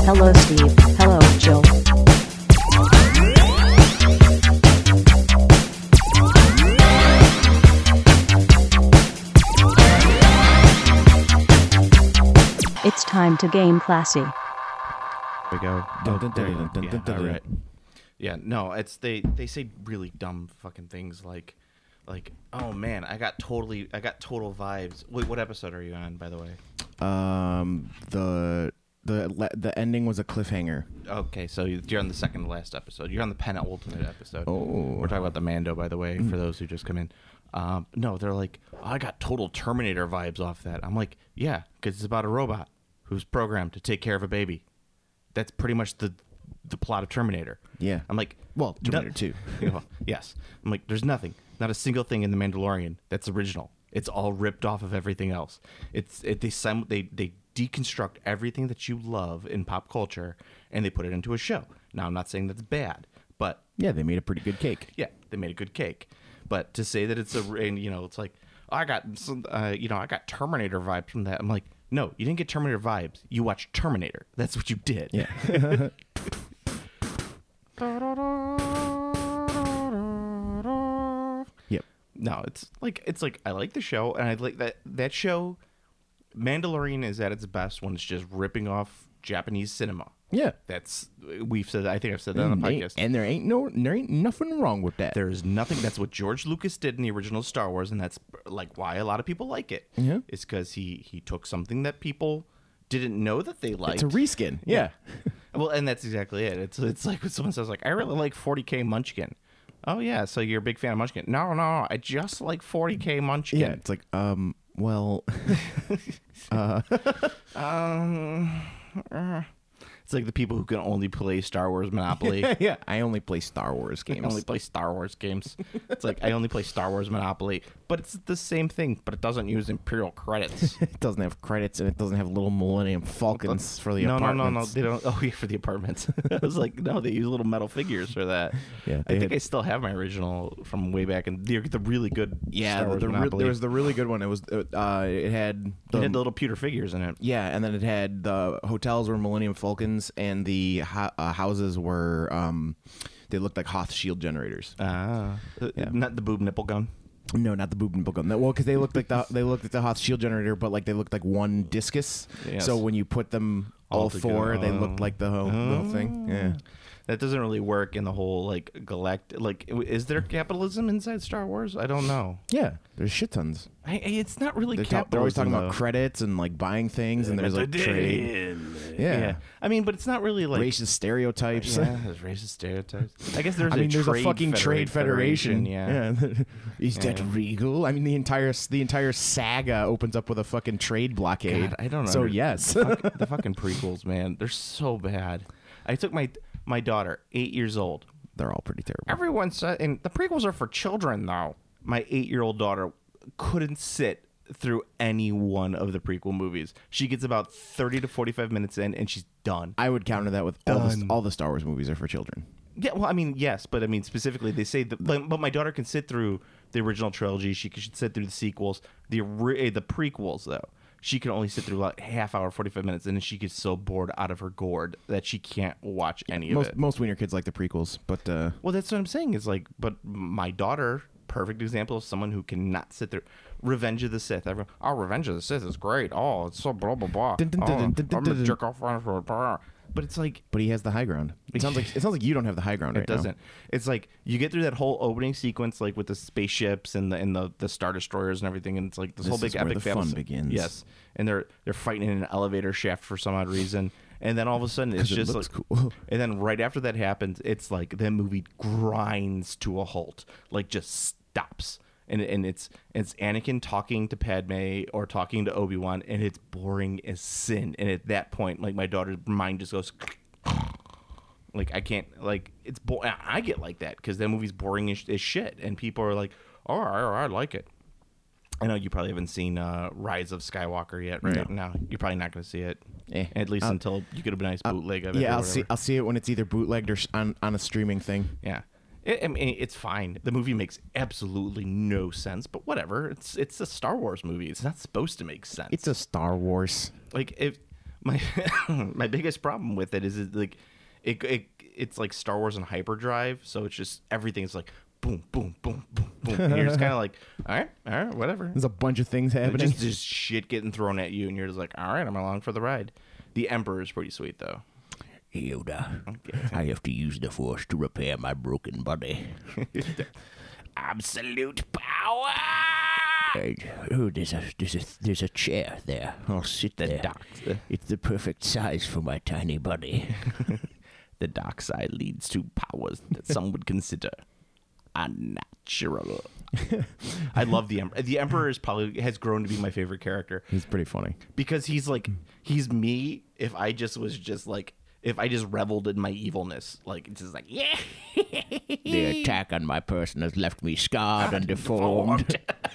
Hello, Steve. Hello, Jill. It's time to game classy. There we go. All right. Yeah, no, it's they say really dumb fucking things like oh man, I got total vibes. Wait, what episode are you on, by the way? The ending was a cliffhanger. Okay, so you're on the second to last episode. You're on the penultimate episode. Oh. We're talking about the Mando, by the way, for those who just come in. No, they're like, oh, I got total Terminator vibes off that. I'm like, yeah, because it's about a robot who's programmed to take care of a baby. That's pretty much the plot of Terminator. Yeah. I'm like, Well, Terminator 2. Yes. I'm like, there's nothing, not a single thing in The Mandalorian that's original. It's all ripped off of everything else. They deconstruct everything that you love in pop culture and they put it into a show. Now, I'm not saying that's bad, but Yeah, they made a pretty good cake. yeah, they made a good cake. But to say that it's it's like, oh, I got some, I got Terminator vibes from that. I'm like, no, you didn't get Terminator vibes. You watched Terminator. That's what you did. Yeah. Yep. No, it's like I like the show, and I like that show. Mandalorian is at its best when it's just ripping off Japanese cinema. Yeah. That's I think I've said that on the podcast. And there ain't nothing wrong with that. There's nothing. That's what George Lucas did in the original Star Wars, and that's like why a lot of people like it. Yeah. It's because he took something that people didn't know that they liked. It's a reskin. Yeah. Well, and that's exactly it. It's like when someone says like, I really like 40K Munchkin. Oh yeah, so you're a big fan of Munchkin? No, I just like 40K Munchkin. Yeah. It's like, well, It's like the people who can only play Star Wars Monopoly. yeah. I only play Star Wars games. I only play Star Wars games. It's like I only play Star Wars Monopoly, but it's the same thing, but it doesn't use Imperial credits. It doesn't have credits and it doesn't have little Millennium Falcons for the apartments. No, they don't. Oh, yeah, for the apartments. I was like, no, they use little metal figures for that. Yeah, I think I still have my original from way back, and the really good Yeah, Star Wars Monopoly. there was the really good one. It was it had It had the little pewter figures in it. yeah, and then it had the hotels were Millennium Falcons, and the houses were they looked like Hoth shield generators. Not the boob nipple gun. No, not the boob and gun. Well, because they looked like the Hoth shield generator, but like they looked like one discus. Yes. So when you put them all four, they looked like the whole thing. Yeah. That doesn't really work in the whole like galactic. Like, is there capitalism inside Star Wars? I don't know. Yeah, there's shit tons. It's not really capitalism. They're always talking about though. credits and like buying things, and there's like trade. Yeah. I mean, but it's not really like Racist stereotypes. Yeah, there's racist stereotypes. I guess there's. There's a fucking trade federation. Yeah. Is that regal? I mean, the entire saga opens up with a fucking trade blockade. God, I don't know. So yes, the fucking prequels, man, they're so bad. I took my daughter, 8 years old. they're all pretty terrible. Everyone said, and the prequels are for children, though. My 8-year-old daughter couldn't sit through any one of the prequel movies. She gets about 30 to 45 minutes in, and she's done. I would counter that with all the Star Wars movies are for children. Yeah, well, I mean, yes, but I mean, specifically, they say that. But my daughter can sit through the original trilogy. She should sit through the sequels. The prequels, though, she can only sit through like half hour, 45 minutes, and then she gets so bored out of her gourd that she can't watch any of it. Most wiener kids like the prequels, but well, that's what I'm saying. Is like, but my daughter, perfect example of someone who cannot sit there. Revenge of the Sith. Everyone, Revenge of the Sith is great. Oh, it's so blah blah blah. I'm gonna jerk off. But it's like, but he has the high ground. It sounds like you don't have the high ground. It doesn't. It's like you get through that whole opening sequence, like with the spaceships and the Star Destroyers and everything, and it's like this whole big epic the battle fun begins. Yes, and they're fighting in an elevator shaft for some odd reason, and then all of a sudden it's just like, cool. And then right after that happens, it's like the movie grinds to a halt, like just stops. And it's Anakin talking to Padme or talking to Obi-Wan, and it's boring as sin. And at that point, like, my daughter's mind just goes, like, I can't, like, it's boring. I get like that because that movie's boring as shit, and people are like, oh, I like it. I know you probably haven't seen Rise of Skywalker yet, right? No, you're probably not going to see it, at least until you get a nice bootleg of it. Yeah, I'll see it when it's either bootlegged or on a streaming thing. Yeah. I mean, it's fine. The movie makes absolutely no sense, but whatever. It's a Star Wars movie. It's not supposed to make sense. It's a Star Wars. Like, if my my biggest problem with it is like it's like Star Wars and hyperdrive, so it's just everything's like boom, boom, boom, boom, boom. And you're just kind of like, all right, whatever. There's a bunch of things happening. Just shit getting thrown at you, and you're just like, all right, I'm along for the ride. The Emperor is pretty sweet, though. Yoda, I have to use the Force to repair my broken body. Absolute power. Oh, there's a chair there. I'll sit there. It's the perfect size for my tiny body. The dark side leads to powers that some would consider unnatural. I love the Emperor. The Emperor has grown to be my favorite character. He's pretty funny. Because he's me if I just reveled in my evilness. Like, it's just like, yeah. The attack on my person has left me scarred and deformed.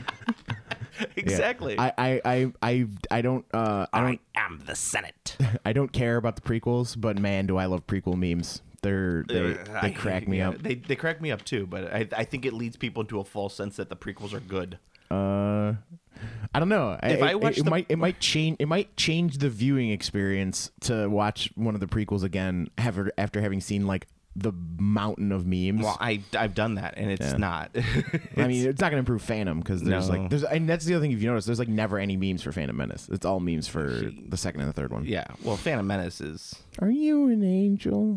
Exactly. Yeah. I don't I am the Senate. I don't care about the prequels, but man, do I love prequel memes. They crack me up. They crack me up too, but I think it leads people into a false sense that the prequels are good. I don't know. If I watch it might change the viewing experience to watch one of the prequels again after having seen like the mountain of memes. Well, I've done that, and it's not. I mean, it's not going to improve Phantom because there's and that's the other thing. If you notice, there's like never any memes for Phantom Menace. It's all memes for the second and the third one. Yeah. Well, Phantom Menace is. Are you an angel?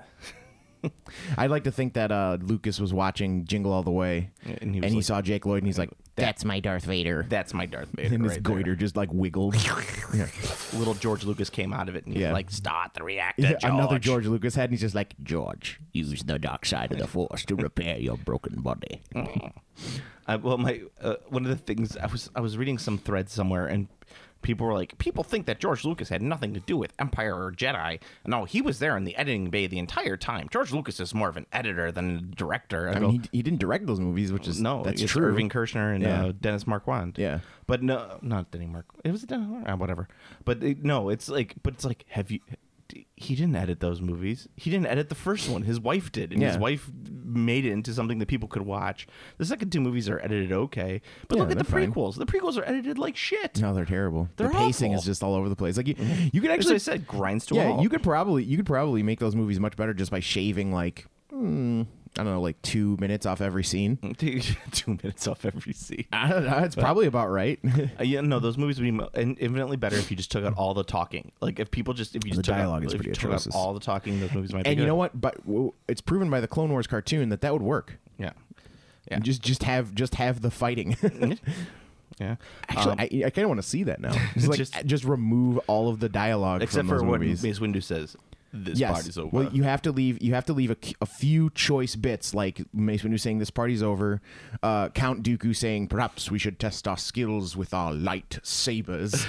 I'd like to think that Lucas was watching Jingle All the Way, and he saw Jake Lloyd, and he's like, "That's my Darth Vader." That's my Darth Vader. And his goiter just like wiggled. Little George Lucas came out of it, and he's like, "Start the reactor, George." Another George Lucas head, and he's just like, George, use the dark side of the Force to repair your broken body. Well, one of the things I was reading some thread somewhere, and people were like, people think that George Lucas had nothing to do with Empire or Jedi. No, he was there in the editing bay the entire time. George Lucas is more of an editor than a director. I mean, he didn't direct those movies, which is that's it's true. Irving Kershner and Dennis Marquand. Yeah, but no, not Dennis Mark. It was Dennis whatever. But it's like, have you? He didn't edit those movies. He didn't edit the first one. His wife did, and his wife made it into something that people could watch. The second two movies are edited okay, but look at the prequels. The prequels are edited like shit. No, they're terrible. The pacing awful. is just all over the place. Like you could actually, as I said, grinds to a halt. you could probably make those movies much better just by shaving like. I don't know, like 2 minutes off every scene. 2 minutes off every scene. I don't know. It's probably about right. No, those movies would be infinitely better if you just took out all the talking. Like if you just the dialogue is pretty atrocious. All the talking, those movies might be And good. you know what? But it's proven by the Clone Wars cartoon that would work. Yeah. And just have the fighting. Yeah. Actually, I kind of want to see that now. Just remove all of the dialogue except from those for what movies. Mace Windu says. This party's over. Well, you have to leave a few choice bits, like Mace Windu saying this party's over, Count Dooku saying perhaps we should test our skills with our lightsabers,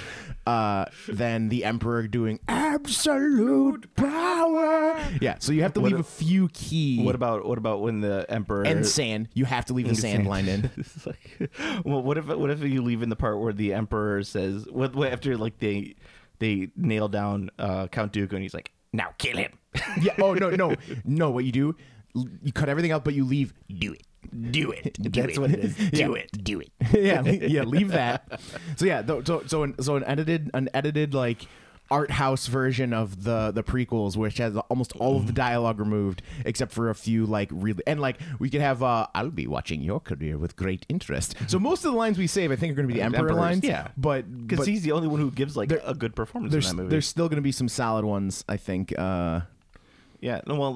then the Emperor doing absolute power. Yeah, so you have to leave a few key. What about when the Emperor and sand? You have to leave the sand line in. It's like, well, what if you leave in the part where the Emperor says what after like they nail down Count Dooku and he's like, now kill him. Yeah. Oh no. What you do? You cut everything out, but you leave. Do it. That's what it is. Do it. Yeah. Leave that. So yeah. So an edited like art house version of the prequels, which has almost all of the dialogue removed, except for a few like really and like we could have. I'll be watching your career with great interest. So most of the lines we save, I think, are going to be the Emperor lines. Yeah. But because he's the only one who gives like a good performance in that movie. There's still going to be some solid ones, I think. Yeah. Well,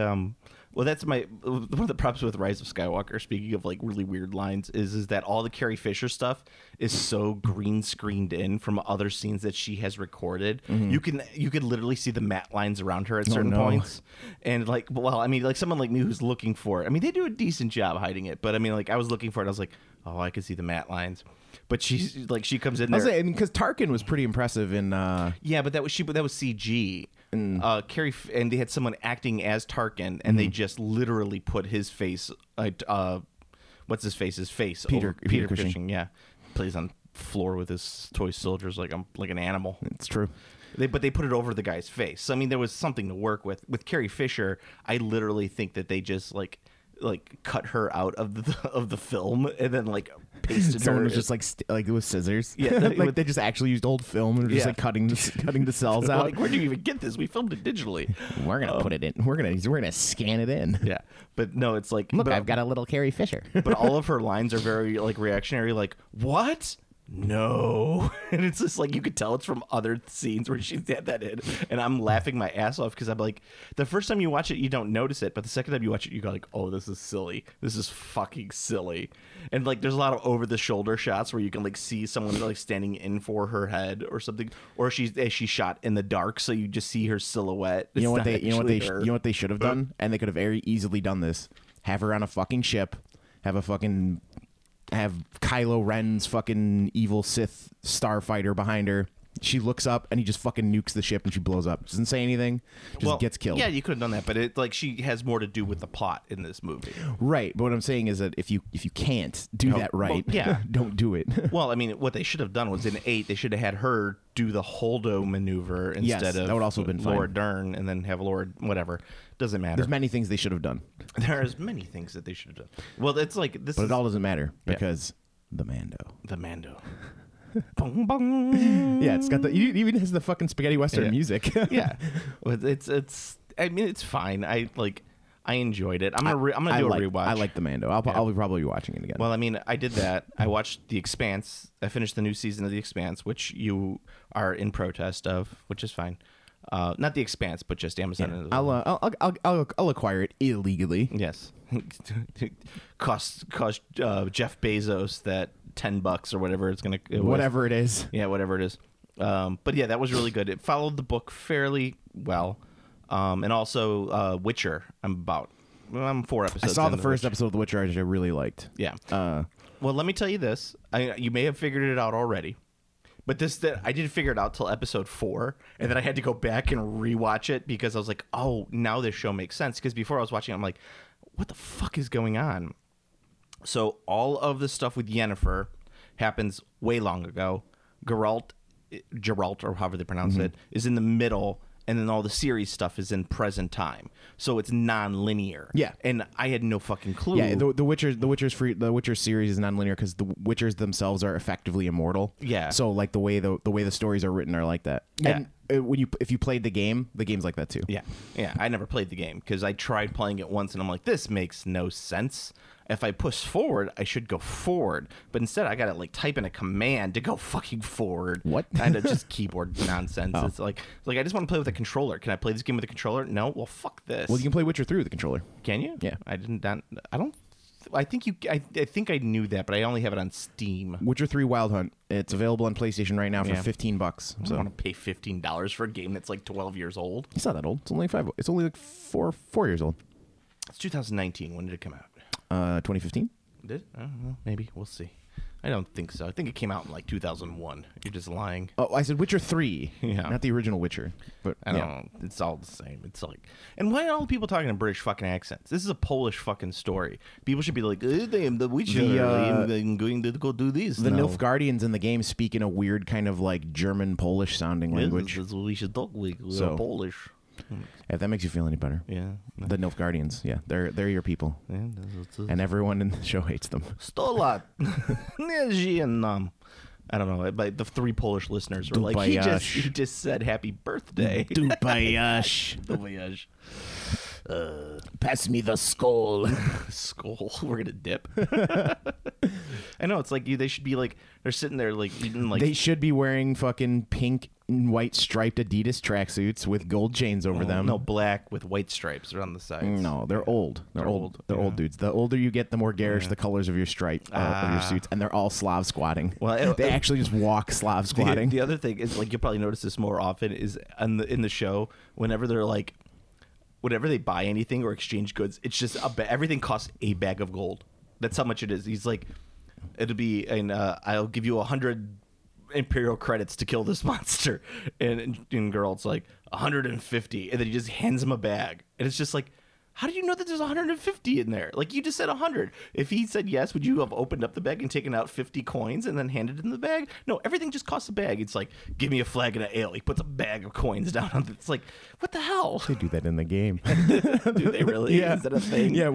that's one of the problems with Rise of Skywalker. Speaking of like really weird lines, is that all the Carrie Fisher stuff is so green screened in from other scenes that she has recorded. Mm-hmm. You could literally see the matte lines around her at certain points, and like, well, I mean, like someone like me who's looking for it. I mean, they do a decent job hiding it, but I mean, like I was looking for it. I was like, oh, I could see the matte lines. But she comes in there. Because Tarkin was pretty impressive in. Yeah, but that was CG. Carrie and they had someone acting as Tarkin, and they just literally put his face. What's his face? His face. Peter Cushing. Yeah, plays on floor with his toy soldiers like an animal. It's true. But they put it over the guy's face. So, I mean, there was something to work with. With Carrie Fisher, I literally think that they just like. like cut her out of the film and then like pasted Someone her. was just like with scissors. Yeah, like they just actually used old film and were just Yeah. like cutting the cells out. like, where'd you even get this? We filmed it digitally. We're gonna put it in. We're gonna scan it in. Yeah, but no, it's like Look, but, I've got a little Carrie Fisher. but all of her lines are very like reactionary. Like what? No, and it's just like you could tell it's from other scenes where she's had that in, and I'm laughing my ass off because I'm like, the first time you watch it you don't notice it, but the second time you watch it you go like, oh, this is silly, this is fucking silly, and like there's a lot of over the shoulder shots where you can like see someone like standing in for her head or something, or she's shot in the dark so you just see her silhouette. You know what It's they not actually her. you know what they should have done, and they could have very easily done this. Have her on a fucking ship. Have Kylo Ren's fucking evil Sith starfighter behind her. She looks up and he just fucking nukes the ship and she blows up. Doesn't say anything. Just gets killed. Yeah, you could have done that, but it like she has more to do with the plot in this movie. Right. But what I'm saying is that if you can't do that right, well, yeah. don't do it. Well, I mean, what they should have done was in 8, they should have had her do the Holdo maneuver Yes, instead of that would also have been fine. Laura Dern, and then have Laura whatever. Doesn't matter. There's many things they should have done, There's many things that they should have done. Well, it's like this but is it all doesn't matter because the Mando. the Mando. Bong, bong. Yeah, it's got the. It even has the fucking spaghetti western Yeah. music. Yeah, Well, it's. I mean, it's fine. I enjoyed it. I'm gonna do a rewatch. I like the Mando. I'll be probably watching it again. Well, I mean, I did that. I watched The Expanse. I finished the new season of The Expanse, which you are in protest of, which is fine. Not The Expanse, but just Amazon. I'll acquire it illegally. Yes, cost Jeff Bezos that $10 or whatever it's gonna. Whatever it is. Yeah, whatever it is. But yeah, that was really good. It followed the book fairly well, and also Witcher. I'm 4 episodes. I saw the into first Witcher. episode of The Witcher, which I really liked. Yeah. Uh, Well, let me tell you this. You may have figured it out already, but I didn't figure it out till episode 4, and then I had to go back and rewatch it because I was like, oh, now this show makes sense. Because before I was watching it, I'm like, what the fuck is going on? So all of the stuff with Yennefer happens way long ago. Geralt, or however they pronounce it, is in the middle, and then all the series stuff is in present time. So it's non-linear. Yeah. And I had no fucking clue. yeah, the Witcher series is nonlinear because the Witchers themselves are effectively immortal. Yeah. So like the way the stories are written are like that. Yeah. And if you played the game's like that too. Yeah. I never played the game because I tried playing it once and I'm like, this makes no sense. If I push forward, I should go forward. But instead, I got to like type in a command to go fucking forward. What? Kind of just keyboard nonsense. Oh. It's like I just want to play with a controller. Can I play this game with a controller? No. Well, fuck this. Well, you can play Witcher 3 with the controller. Can you? Yeah. I think I knew that, but I only have it on Steam. Witcher 3 Wild Hunt. It's available on PlayStation right now for Yeah. $15. I don't want to pay $15 for a game that's like 12 years old. It's not that old. It's only It's only like 4 years old. It's 2019. When did it come out? 2015. Did it? I don't know. Maybe. We'll see. I don't think so. I think it came out in like 2001. You're just lying. Oh, I said Witcher 3. Yeah. Not the original Witcher. But I don't know. It's all the same. It's like, and why are all the people talking in British fucking accents? This is a Polish fucking story. People should be like, I'm the Witcher. I'm going to go do this. The now. Nilfgaardians in the game speak in a weird kind of like German Polish sounding language. That's what we should talk with. We're So- Polish. If that makes you feel any better. Yeah. The Nilfgaardians, yeah, they're your people, Yeah, that's and everyone in the show hates them. Stolat. I don't know. But the 3 Polish listeners were like, he Dubayash. just said happy birthday. Dubayash. Dubayash. Pass me the skull. Skull. We're gonna dip. I know. It's like they should be like they're sitting there like eating like They should be wearing fucking pink and white striped Adidas tracksuits with gold chains over them. No, black with white stripes around the sides. No, they're old. They're old. They're yeah. old dudes. The older you get, the more garish the colors of your stripe of your suits, and they're all Slav squatting. Well, they actually just walk Slav squatting. The other thing is like you'll probably notice this more often is in the show whenever they're like. Whenever they buy anything or exchange goods, it's just everything costs a bag of gold. That's how much it is. He's like, it'll be, and I'll give you 100 Imperial credits to kill this monster, and Geralt's like 150, and then he just hands him a bag, and it's just like, How do you know that there's 150 in there? Like, you just said 100. If he said yes, would you have opened up the bag and taken out 50 coins and then handed it in the bag? No, everything just costs a bag. It's like, give me a flagon of ale. He puts a bag of coins down on it. It's like, what the hell? They do that in the game. Do they really? Yeah. Is that a thing? Yeah,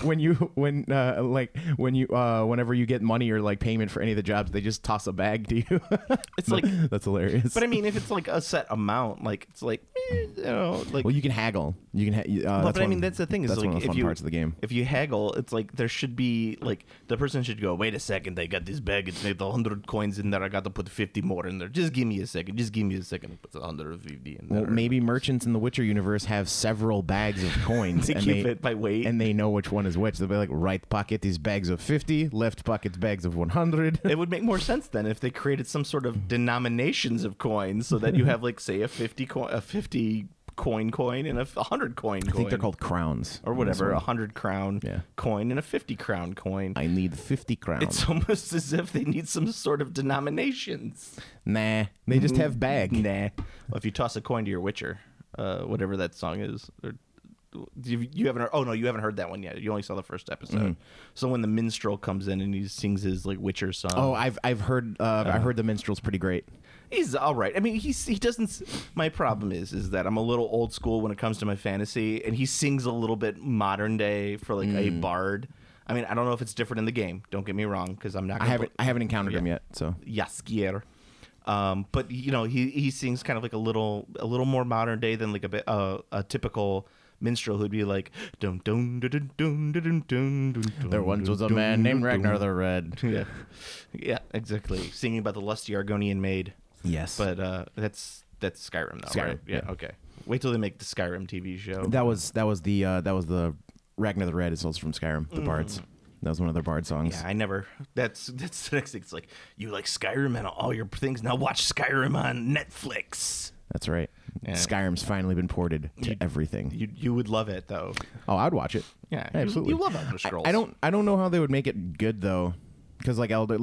whenever you get money or like payment for any of the jobs, they just toss a bag to you. It's like, that's hilarious. but I mean, if it's like a set amount, like, it's like, like. Well, you can haggle. You can. But I mean, that's the thing is, that's like, one of the if fun you parts of the game. if you haggle, it's like there should be like the person should go, wait a second, I got this bag, it's made 100 coins in there, I got to put 50 more in there. Just give me a second. And put 150 in there. Well, maybe merchants in the Witcher universe have several bags of coins, They and keep it by weight. and they know which one is which. They'll be like, right pocket is bags of 50, left pocket's bags of 100. It would make more sense then if they created some sort of denominations of coins, so that you have like, say, a 50 coin and a 100 coin. I think they're called crowns or whatever, This a one. 100 crown Yeah. coin and a 50 crown coin. I need 50 crowns. It's almost as if they need some sort of denominations. Nah, they just have bag. Nah. Well, if you toss a coin to your Witcher, whatever that song is, or, you haven't. Oh no, you haven't heard that one yet. You only saw the first episode. So when the minstrel comes in and he sings his like Witcher song, Oh, I've heard I heard the minstrel's pretty great. he's all right. I mean, he doesn't. My problem is that I'm a little old school when it comes to my fantasy, and he sings a little bit modern day for like a bard. I mean, I don't know if it's different in the game. Don't get me wrong, because I'm not. I haven't encountered him Yeah. yet, so Jaskier. But you know, he sings kind of like a little more modern day than like a typical minstrel who'd be like dun dun dun dun dun dun dun dun. there once was a man named Ragnar the Red. Yeah, exactly. Singing about the lusty Argonian maid. Yes, But that's Skyrim though, Skyrim, right? Yeah, yeah. okay. Wait till they make the Skyrim TV show. that was the Ragnar the Red is also from Skyrim, the bards. That was one of their bard songs. Yeah, I never. That's the next thing. It's like, you like Skyrim and all your things. Now watch Skyrim on Netflix. That's right. Yeah. Skyrim's finally been ported to everything. You would love it though. Oh, I'd watch it. Yeah, absolutely. You love Elder Scrolls. I don't know how they would make it good though, because like I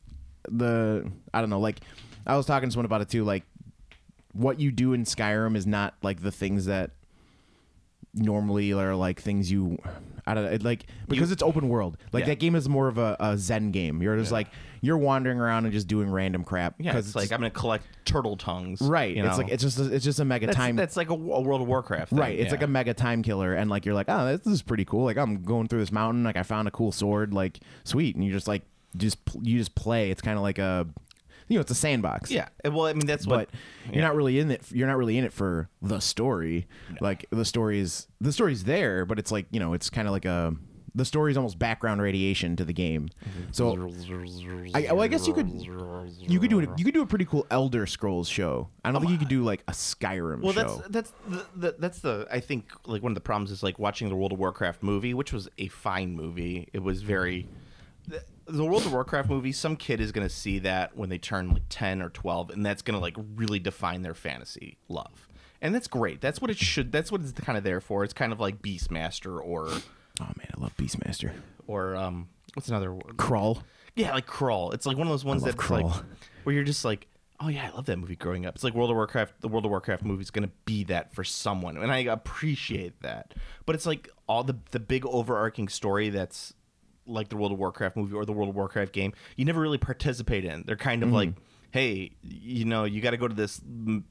don't know. Like I was talking to someone about it too. Like what you do in Skyrim is not like the things that normally are like things you. I don't know, like because it's open world. Like Yeah. that game is more of a Zen game. You're just like you're wandering around and just doing random crap. Yeah, it's like I'm gonna collect turtle tongues. right. You It's know? like it's just a mega time. That's like a World of Warcraft thing. Right, it's like a mega time killer, and like you're like, oh, this is pretty cool. Like I'm going through this mountain, like I found a cool sword, like sweet, and you just like you just play. It's kind of like a, it's a sandbox. Yeah. Well, I mean that's But what you're not really in it. You're not really in it for the story. Like the story's there, but it's like it's kind of like the story is almost background radiation to the game. So I guess you could do a pretty cool Elder Scrolls show. I don't think you could do like a Skyrim Well, show. that's the I think like one of the problems is like watching the World of Warcraft movie, which was a fine movie. It was very the World of Warcraft movie. Some kid is going to see that when they turn like 10 or 12, and that's going to like really define their fantasy love, and that's great. That's what it should. That's what it's kind of there for. It's kind of like Beastmaster or Oh man, I love Beastmaster. What's another word? Crawl. Yeah, like Crawl. It's like one of those ones love that's like Crawl. where you're just like, oh yeah, I love that movie growing up. It's like World of Warcraft. The World of Warcraft movie is going to be that for someone, and I appreciate that. But it's like all the big overarching story that's like the World of Warcraft movie or the World of Warcraft game, you never really participate in. They're kind of like, hey, you got to go to this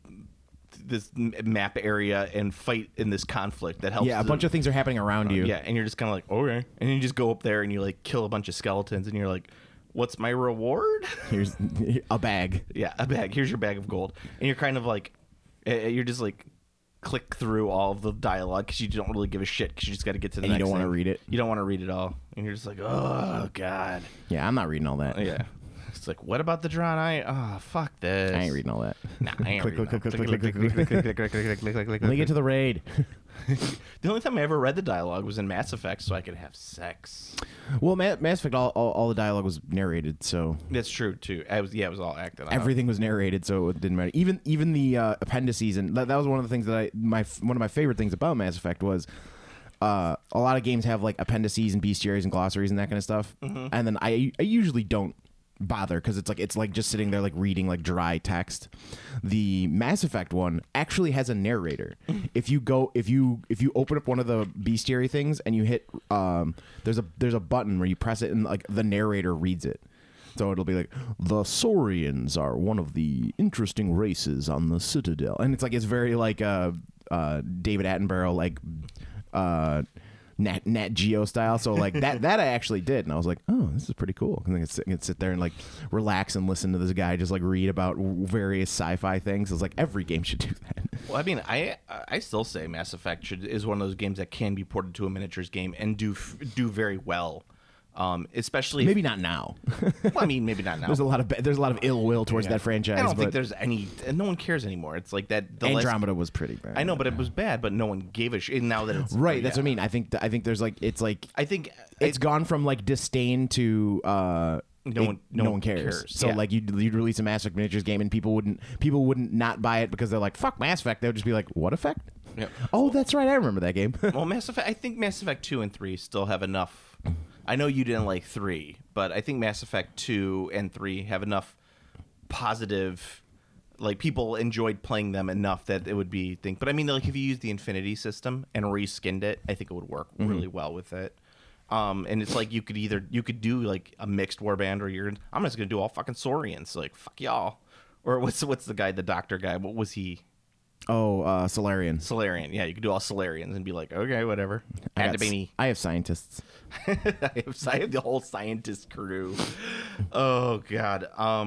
map area and fight in this conflict that helps. Yeah, a bunch of things are happening around you. Yeah, and you're just kind of like, okay, and you just go up there and you like kill a bunch of skeletons, and you're like, what's my reward? Here's a bag. Yeah, a bag. Here's your bag of gold, and you're kind of like, you're just like click through all of the dialogue because you don't really give a shit because you just got to get to the And you next don't wanna thing. read it. You don't want to read it all, and you're just like, oh god. Yeah, I'm not reading all that. Yeah. It's like, what about the Drawn Eye? Oh, fuck this. I ain't reading all that. Nah, I ain't Click, reading click, that. click, click, click, click, click, click, click. Let me get to the raid. The only time I ever read the dialogue was in Mass Effect, so I could have sex. Well, Mass Effect, all the dialogue was narrated, so That's true too. It was all acted out. everything was narrated, so it didn't matter. Even the appendices, and that was one of the things that one of my favorite things about Mass Effect was a lot of games have like appendices and bestiaries and glossaries and that kind of stuff, and then I usually don't bother because it's like just sitting there like reading like dry text. The Mass Effect one actually has a narrator. If you open up one of the bestiary things and you hit there's a button where you press it and like the narrator reads it. So it'll be like, the Saurians are one of the interesting races on the Citadel, and it's very like David Attenborough like Nat Geo style. So like that I actually did, and I was like, oh, this is pretty cool. And I could sit there and like relax and listen to this guy just like read about various sci-fi things. I was like, every game should do that. Well, I mean, I still say Mass Effect is one of those games that can be ported to a miniatures game and do very well. Especially maybe not now. Well, I mean, maybe not now. There's a lot of ill will towards that franchise. I don't think there's any. No one cares anymore. It's like that. Andromeda was pretty bad. I know, but it was bad. But no one gave a shit. Now that it's right, that's what I mean. I think there's like I think it's gone from like disdain to no one cares. So like you'd release a Mass Effect miniatures game and people wouldn't not buy it because they're like, fuck Mass Effect. They would just be like, what effect? Yep. Oh, that's right. I remember that game. Well, Mass Effect. I think Mass Effect 2 and 3 still have enough. I know you didn't like 3, but I think Mass Effect 2 and 3 have enough positive, like people enjoyed playing them enough that it would be thing. But I mean, like if you use the Infinity system and reskinned it, I think it would work really well with it. And it's like you could do like a mixed warband, or I'm just gonna do all fucking Saurians, like fuck y'all. Or what's the guy, the doctor guy? What was he? Oh, Solarian. Solarian. Yeah, you could do all Solarians and be like, okay, whatever. I have scientists. I have the whole scientist crew. Oh God.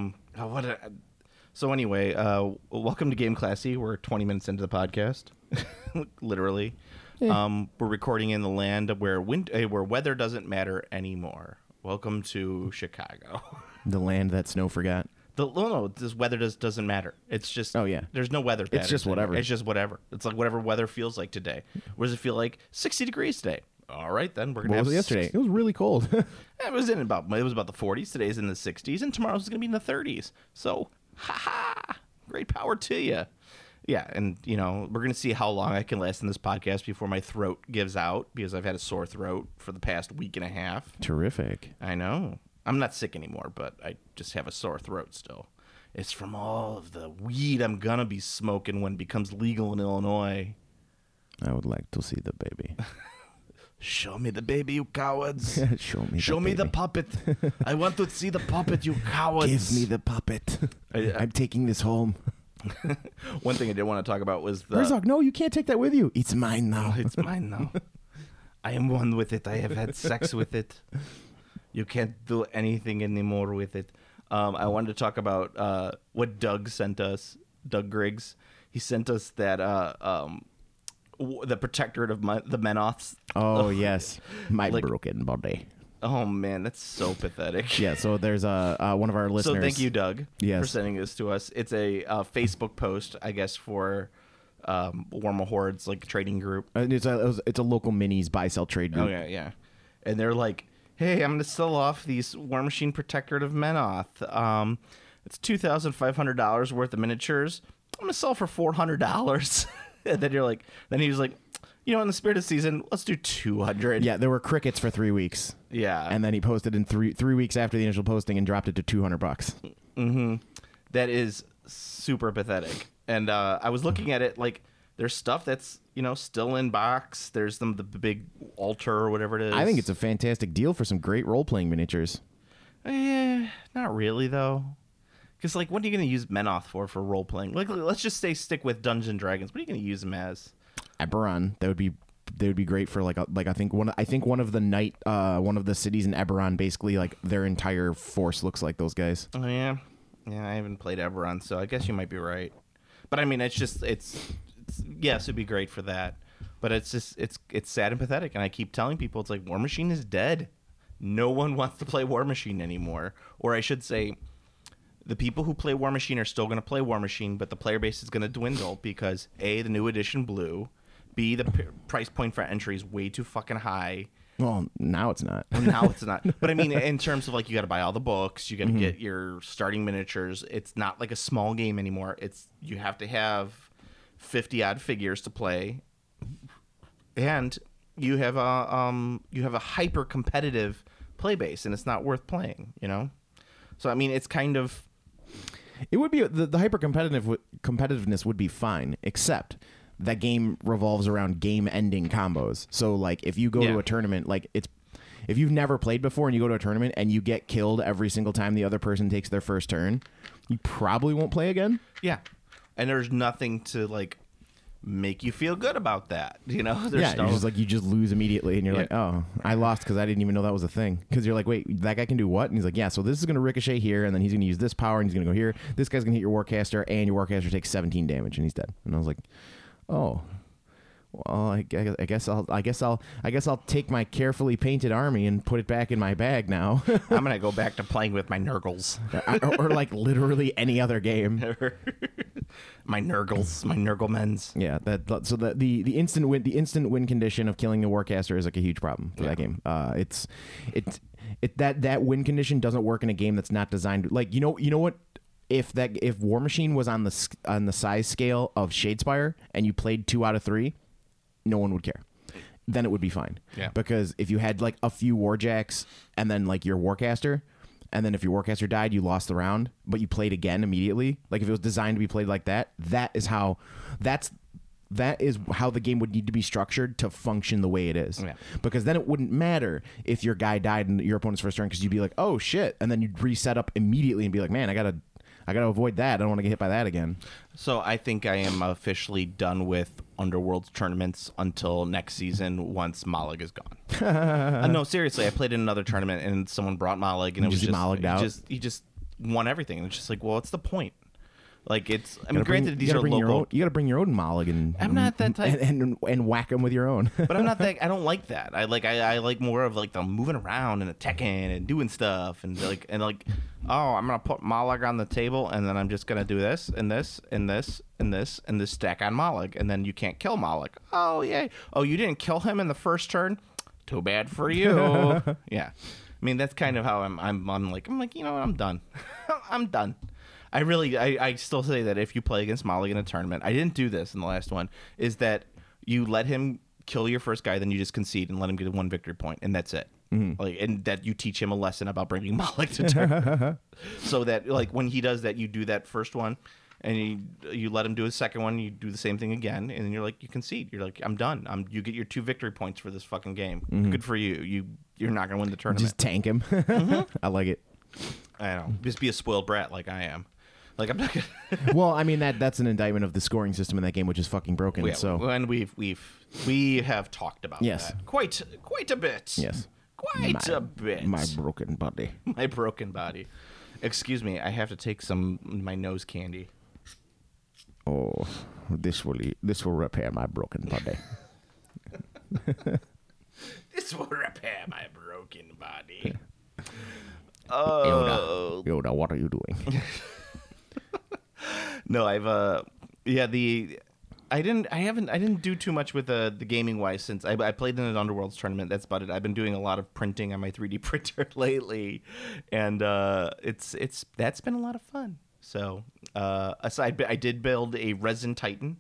So anyway, welcome to Game Classy. We're 20 minutes into the podcast, literally. Yeah. We're recording in the land where weather doesn't matter anymore. Welcome to Chicago, the land that snow forgot. No, this weather doesn't matter. It's just there's no weather patterns. It's just whatever. It's just whatever. It's like whatever weather feels like today. What does it feel like? 60 degrees today. All right, then we're gonna. What was it yesterday? It was really cold. It was about the 40s. Today's in the 60s, and tomorrow's gonna be in the 30s. So, great power to you. Yeah, and we're gonna see how long I can last in this podcast before my throat gives out, because I've had a sore throat for the past week and a half. Terrific. I know. I'm not sick anymore, but I just have a sore throat still. It's from all of the weed I'm gonna be smoking when it becomes legal in Illinois. I would like to see the baby. Show me the baby, you cowards. Show me the puppet. I want to see the puppet, you cowards. Give me the puppet. I'm taking this home. One thing I did want to talk about was the... Herzog, no, you can't take that with you. It's mine now. It's mine now. I am one with it. I have had sex with it. You can't do anything anymore with it. I wanted to talk about what Doug sent us. Doug Griggs. He sent us that the Protectorate of the Menoths. Oh yes, my broken body. Oh man, that's so pathetic. Yeah. So there's one of our listeners. So thank you, Doug, yes, for sending this to us. It's a Facebook post, I guess, for Warma Hordes, like trading group. It's a local minis buy sell trade group. Okay, yeah, and they're like, hey, I'm going to sell off these War Machine Protectorate of Menoth. It's $2,500 worth of miniatures. I'm going to sell for $400. And then he was like, in the spirit of season, let's do 200. Yeah, there were crickets for 3 weeks. Yeah. And then he posted in three weeks after the initial posting and dropped it to $200. Mm-hmm. That is super pathetic. And I was looking at it like, there's stuff that's, still in box. There's the big altar or whatever it is. I think it's a fantastic deal for some great role-playing miniatures. Not really, though. Because, what are you going to use Menoth for role-playing? Let's just stick with Dungeons & Dragons. What are you going to use them as? Eberron. They would be great for, I think one of the cities in Eberron, basically, their entire force looks like those guys. Oh, yeah? Yeah, I haven't played Eberron, so I guess you might be right. But, I mean, yes, it'd be great for that, but it's sad and pathetic. And I keep telling people, it's like War Machine is dead. No one wants to play War Machine anymore, or I should say, the people who play War Machine are still going to play War Machine, but the player base is going to dwindle because A, the new edition blew, B, the price point for entry is way too fucking high. Well, now it's not. But I mean, in terms of you got to buy all the books, you got to get your starting miniatures. It's not like a small game anymore. You have to have 50 odd figures to play, and you have a hyper competitive play base, and it's not worth playing. So I mean, it's kind of It would be the hyper competitiveness would be fine, except that game revolves around game ending combos. So like if you go to a tournament, like if you've never played before and you go to a tournament and you get killed every single time the other person takes their first turn, you probably won't play again. yeah, and there's nothing to like make you feel good about that. You know, there's You're just like you just lose immediately, and you're like, oh, I lost because I didn't even know that was a thing. Because you're like, wait, that guy can do what? And he's like, yeah, so this is going to ricochet here, and then he's going to use this power, and he's going to go here. This guy's going to hit your Warcaster, and your Warcaster takes 17 damage, and he's dead. And I was like, oh. Well, I guess I'll take my carefully painted army and put it back in my bag now. I'm gonna go back to playing with my Nurgles. or like literally any other game. My Nurgles, my Nurglemens. Yeah, so the instant win condition of killing the Warcaster is like a huge problem for that game. That win condition doesn't work in a game that's not designed like you know what. If War Machine was on the size scale of Shadespire and you played 2 out of 3, no one would care. Then it would be fine. Yeah. Because if you had like a few Warjacks and then like your Warcaster, and then if your Warcaster died, you lost the round, but you played again immediately. Like if it was designed to be played like that, that is how the game would need to be structured to function the way it is. Yeah. Because then it wouldn't matter if your guy died in your opponent's first turn because you'd be like, oh shit, and then you'd reset up immediately and be like, man, I gotta avoid that. I don't want to get hit by that again. So I think I am officially done with Underworld's tournaments until next season once Malig is gone. No, seriously, I played in another tournament and someone brought Malig and it was just Maligged out. He just won everything. And it's just like, well, what's the point? Like granted, these are local. You got to bring your own Malig and I'm not that type and whack them with your own. But I'm not that. I don't like that. I like more of like the moving around and attacking and doing stuff and like oh, I'm gonna put Malig on the table and then I'm just gonna do this and this and this and this and this stack on Malig and then you can't kill Malig. Oh yay! Oh, you didn't kill him in the first turn. Too bad for you. Yeah, I mean that's kind of how I'm like you know what, I'm done. I'm done. I still say that if you play against Malig in a tournament, I didn't do this in the last one, is that you let him kill your first guy, then you just concede and let him get 1 victory point, and that's it. Mm-hmm. Like, and that you teach him a lesson about bringing Malig to tournament. So that like when he does that, you do that first one, and you let him do his second one, you do the same thing again, and then you're like, you concede. You're like, I'm done. You get your 2 victory points for this fucking game. Mm-hmm. Good for you. You're not gonna win the tournament. Just tank him. Mm-hmm. I like it. I know. Just be a spoiled brat like I am. Like I'm not gonna well, I mean that's an indictment of the scoring system in that game, which is fucking broken. Yeah, so and we have talked about that quite a bit. Yes, quite a bit. My broken body. My broken body. Excuse me, I have to take my nose candy. Oh, this will repair my broken body. This will repair my broken body. Yoda, what are you doing? No, I didn't do too much with the gaming wise since I played in an Underworlds tournament. That's about it. I've been doing a lot of printing on my 3D printer lately, and that's been a lot of fun. So I did build a resin Titan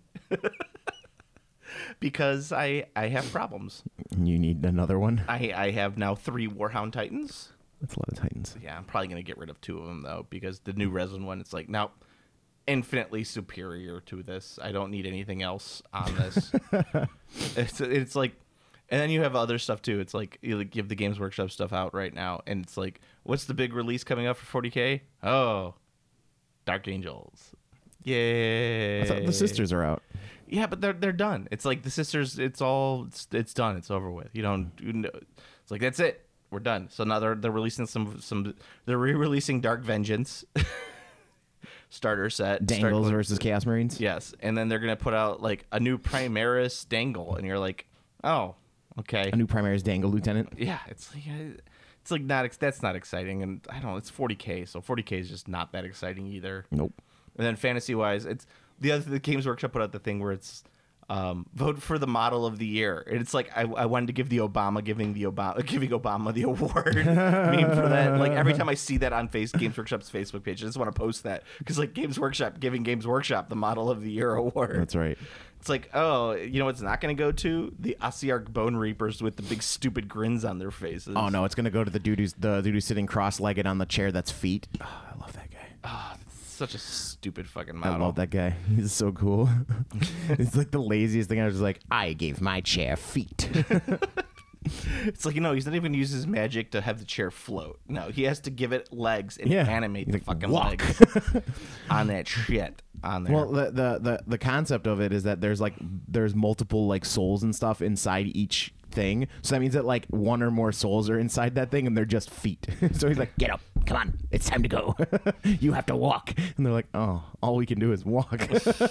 because I have problems. You need another one. I have now 3 Warhound Titans. That's a lot of Titans. Yeah, I'm probably gonna get rid of 2 of them though because the new resin one, it's like now infinitely superior to this. I don't need anything else on this. It's like, and then you have other stuff too. It's like you give the Games Workshop stuff out right now, and it's like, what's the big release coming up for 40K? Oh, Dark Angels. Yay! I thought the Sisters are out. Yeah, but they're done. It's like the Sisters. It's done. It's over with. It's like that's it. We're done. So now they're releasing some. They're re-releasing Dark Vengeance. Starter set Dangles versus Chaos Marines. Yes, and then they're gonna put out like a new Primaris Dangle, and you're like, oh, okay, a new Primaris Dangle Lieutenant. Yeah, it's like not that's not exciting, and I don't know, it's 40K, so 40K is just not that exciting either. Nope. And then fantasy wise, it's the Games Workshop put out the thing where it's vote for the model of the year. And it's like I wanted to give giving Obama the award meme for that. Like every time I see that on Games Workshop's Facebook page, I just want to post that because like Games Workshop giving Games Workshop the model of the year award. That's right. It's like, oh, you know what's not going to go to? The Ossiarch Bone Reapers with the big stupid grins on their faces. Oh no, it's gonna go to the dude who's sitting cross-legged on the chair that's feet. Oh, I love that guy. Oh, it's such a stupid fucking I model. love that guy. He's so cool. It's like the laziest thing. I was just like, I gave my chair feet. It's like, he's not even going to use his magic to have the chair float. No, he has to give it legs and Yeah. animate He's the like, fucking walk. legs on that shit on there. Well, the concept of it is that there's multiple like souls and stuff inside each thing. So that means that like one or more souls are inside that thing, and they're just feet. So he's like, Get up. Come on. It's time to go. You have to walk. and they're like, oh, all we can do is walk.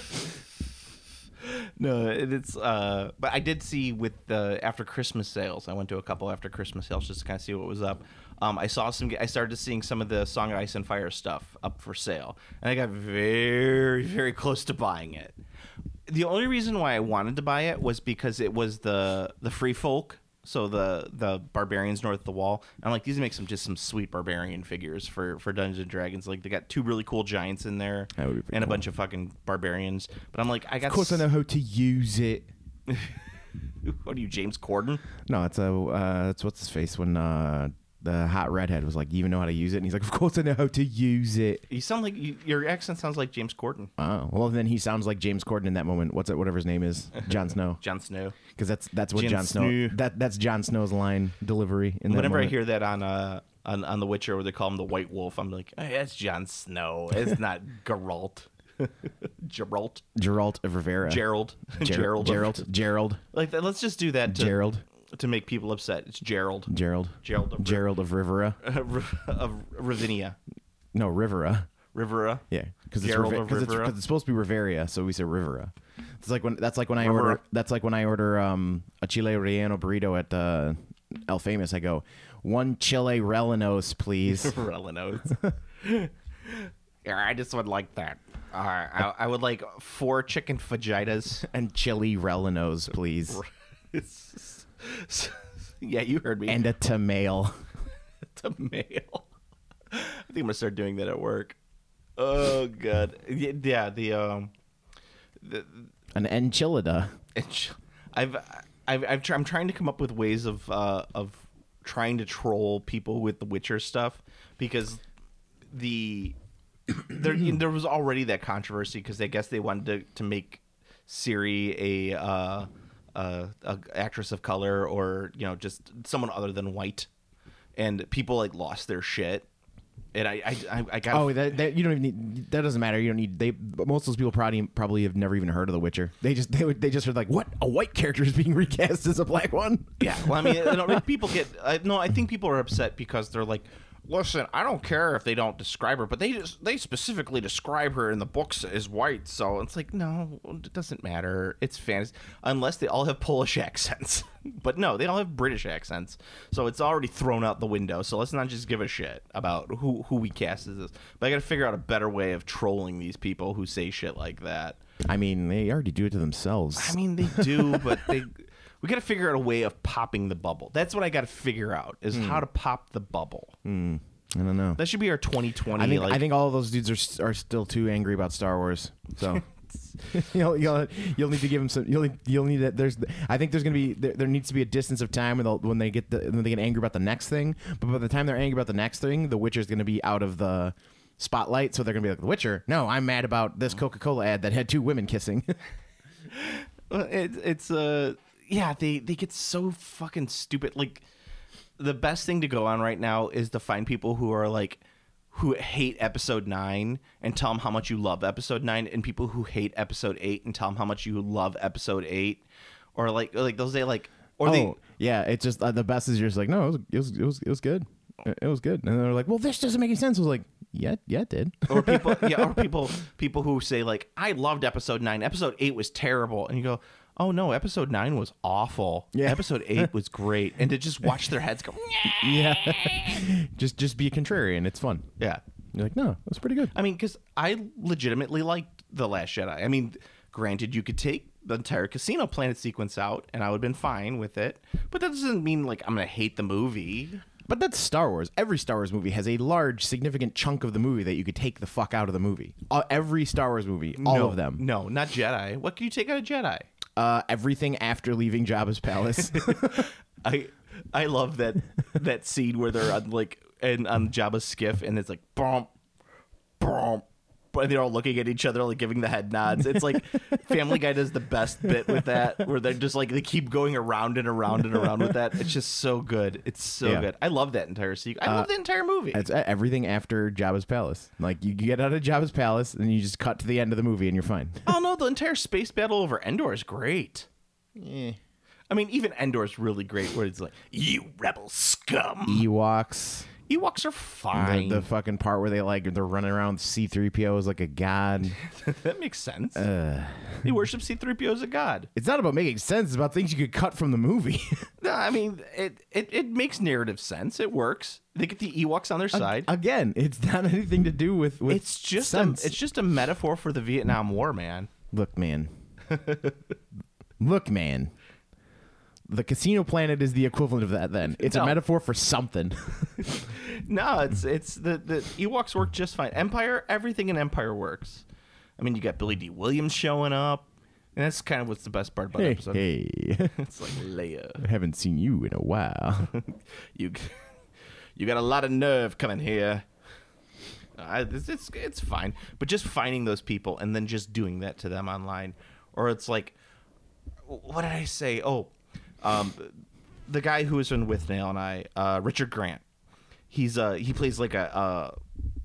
No, it's but I did see with the after Christmas sales. I went to a couple after Christmas sales just to kind of see what was up. I started seeing some of the Song of Ice and Fire stuff up for sale, and I got very, very close to buying it. The only reason why I wanted to buy it was because it was the free folk, so the barbarians north of the wall. I'm like, these make some sweet barbarian figures for Dungeons and Dragons. Like, they got 2 really cool giants in there, That would be pretty and a cool. bunch of fucking barbarians. But I'm like, I got. Of course, I know how to use it. What are you, James Corden? No, it's what's his face when the hot redhead was like, "You even know how to use it?" And he's like, "Of course I know how to use it." You sound like your accent sounds like James Corden. Oh, well, then he sounds like James Corden in that moment. Whatever his name is, Jon Snow, Jon Snow. because that's what Jon Jon Snow. Snow. That's Jon Snow's line delivery. In that Whenever I moment. hear that on The Witcher, where they call him the White Wolf, I'm like, hey, that's Jon Snow. It's not Geralt. Geralt. Geralt of Rivera, Gerald. Gerald, Like, let's just do that Gerald, to make people upset. It's Gerald. Gerald Gerald of Rivera. of Ravinia. No, Rivera. Rivera. Yeah, because Gerald of Rivera. it's supposed to be Riveria, so we say Rivera. It's like when I Rivera. order a chile relleno burrito at El Famous. I go, 1 chile rellenos, please. Rellenos. Yeah, I just would like that. I would like 4 chicken fajitas. And chili rellenos, please. Yeah, you heard me. And a tomato. Tomato. I think I'm gonna start doing that at work. Oh god. Yeah, An enchilada. I'm trying to come up with ways of trying to troll people with the Witcher stuff, because there was already that controversy because I guess they wanted to make Ciri a actress of color, or just someone other than white, and people like lost their shit. And I got that you don't even need. That doesn't matter. You don't need. Most of those people probably have never even heard of The Witcher. They just heard like, what, a white character is being recast as a black one. Yeah, well, I mean, people get I think people are upset because they're like, listen, I don't care if they don't describe her, but they specifically describe her in the books as white. So it's like, no, it doesn't matter. It's fantasy, unless they all have Polish accents. But no, they all have British accents. So it's already thrown out the window. So let's not just give a shit about who we cast as this. But I got to figure out a better way of trolling these people who say shit like that. I mean, they already do it to themselves. I mean, they do, but we got to figure out a way of popping the bubble. That's what I got to figure out, is how to pop the bubble. I don't know. That should be our 2020. I think all of those dudes are still too angry about Star Wars. So you'll need to give them some. You'll need that. I think there's gonna be there needs to be a distance of time when they get angry about the next thing. But by the time they're angry about the next thing, The Witcher's gonna be out of the spotlight. So they're gonna be like, The Witcher. No, I'm mad about this Coca-Cola ad that had 2 women kissing. Yeah, they get so fucking stupid. Like, the best thing to go on right now is to find people who hate episode 9 and tell them how much you love episode 9, and people who hate episode 8 and tell them how much you love episode 8, or like they'll say like, or yeah, it's just the best is you're just like, no, it was good. It was good. And they're like, well, this doesn't make any sense. I was like, yeah, it did. Or people who say like, I loved episode 9, episode 8 was terrible, and you go, oh no, episode 9 was awful. Yeah. Episode 8 was great. And to just watch their heads go, Yeah. just be a contrarian. It's fun. yeah. You're like, no, that's pretty good. I mean, because I legitimately liked The Last Jedi. I mean, granted, you could take the entire Casino Planet sequence out, and I would have been fine with it. But that doesn't mean like I'm gonna hate the movie. But that's Star Wars. Every Star Wars movie has a large, significant chunk of the movie that you could take the fuck out of the movie. Every Star Wars movie, all of them. No, not Jedi. What can you take out of Jedi? Everything after leaving Jabba's palace. I love that scene where they're on on Jabba's skiff and it's like bump, bump. And they're all looking at each other, like giving the head nods. It's like Family Guy does the best bit with that, where they're just like they keep going around and around and around with that. It's just so good. It's so good. I love that entire sequence. I love the entire movie. It's everything after Jabba's palace. Like you get out of Jabba's palace and you just cut to the end of the movie and you're fine. Oh no, the entire space battle over Endor is great. Yeah. I mean, even Endor is really great, where it's like, "You rebel scum." Ewoks are fine. The fucking part where they're running around C-3PO as like a god. That makes sense. They worship C-3PO as a god. It's not about making sense. It's about things you could cut from the movie. No, I mean, it makes narrative sense. It works. They get the Ewoks on their side. Again, it's not anything to do with it's just sense. It's just a metaphor for the Vietnam War, man. Look, man. The Casino Planet is the equivalent of that. Then it's a metaphor for something. No, it's the Ewoks work just fine. Empire, everything in Empire works. I mean, you got Billy D. Williams showing up, and that's kind of what's the best part about the episode. Hey, it's like Leia. I haven't seen you in a while. you got a lot of nerve coming here. It's fine, but just finding those people and then just doing that to them online, or it's like, what did I say? Oh. The guy who was in Withnail and I, Richard Grant, he plays like a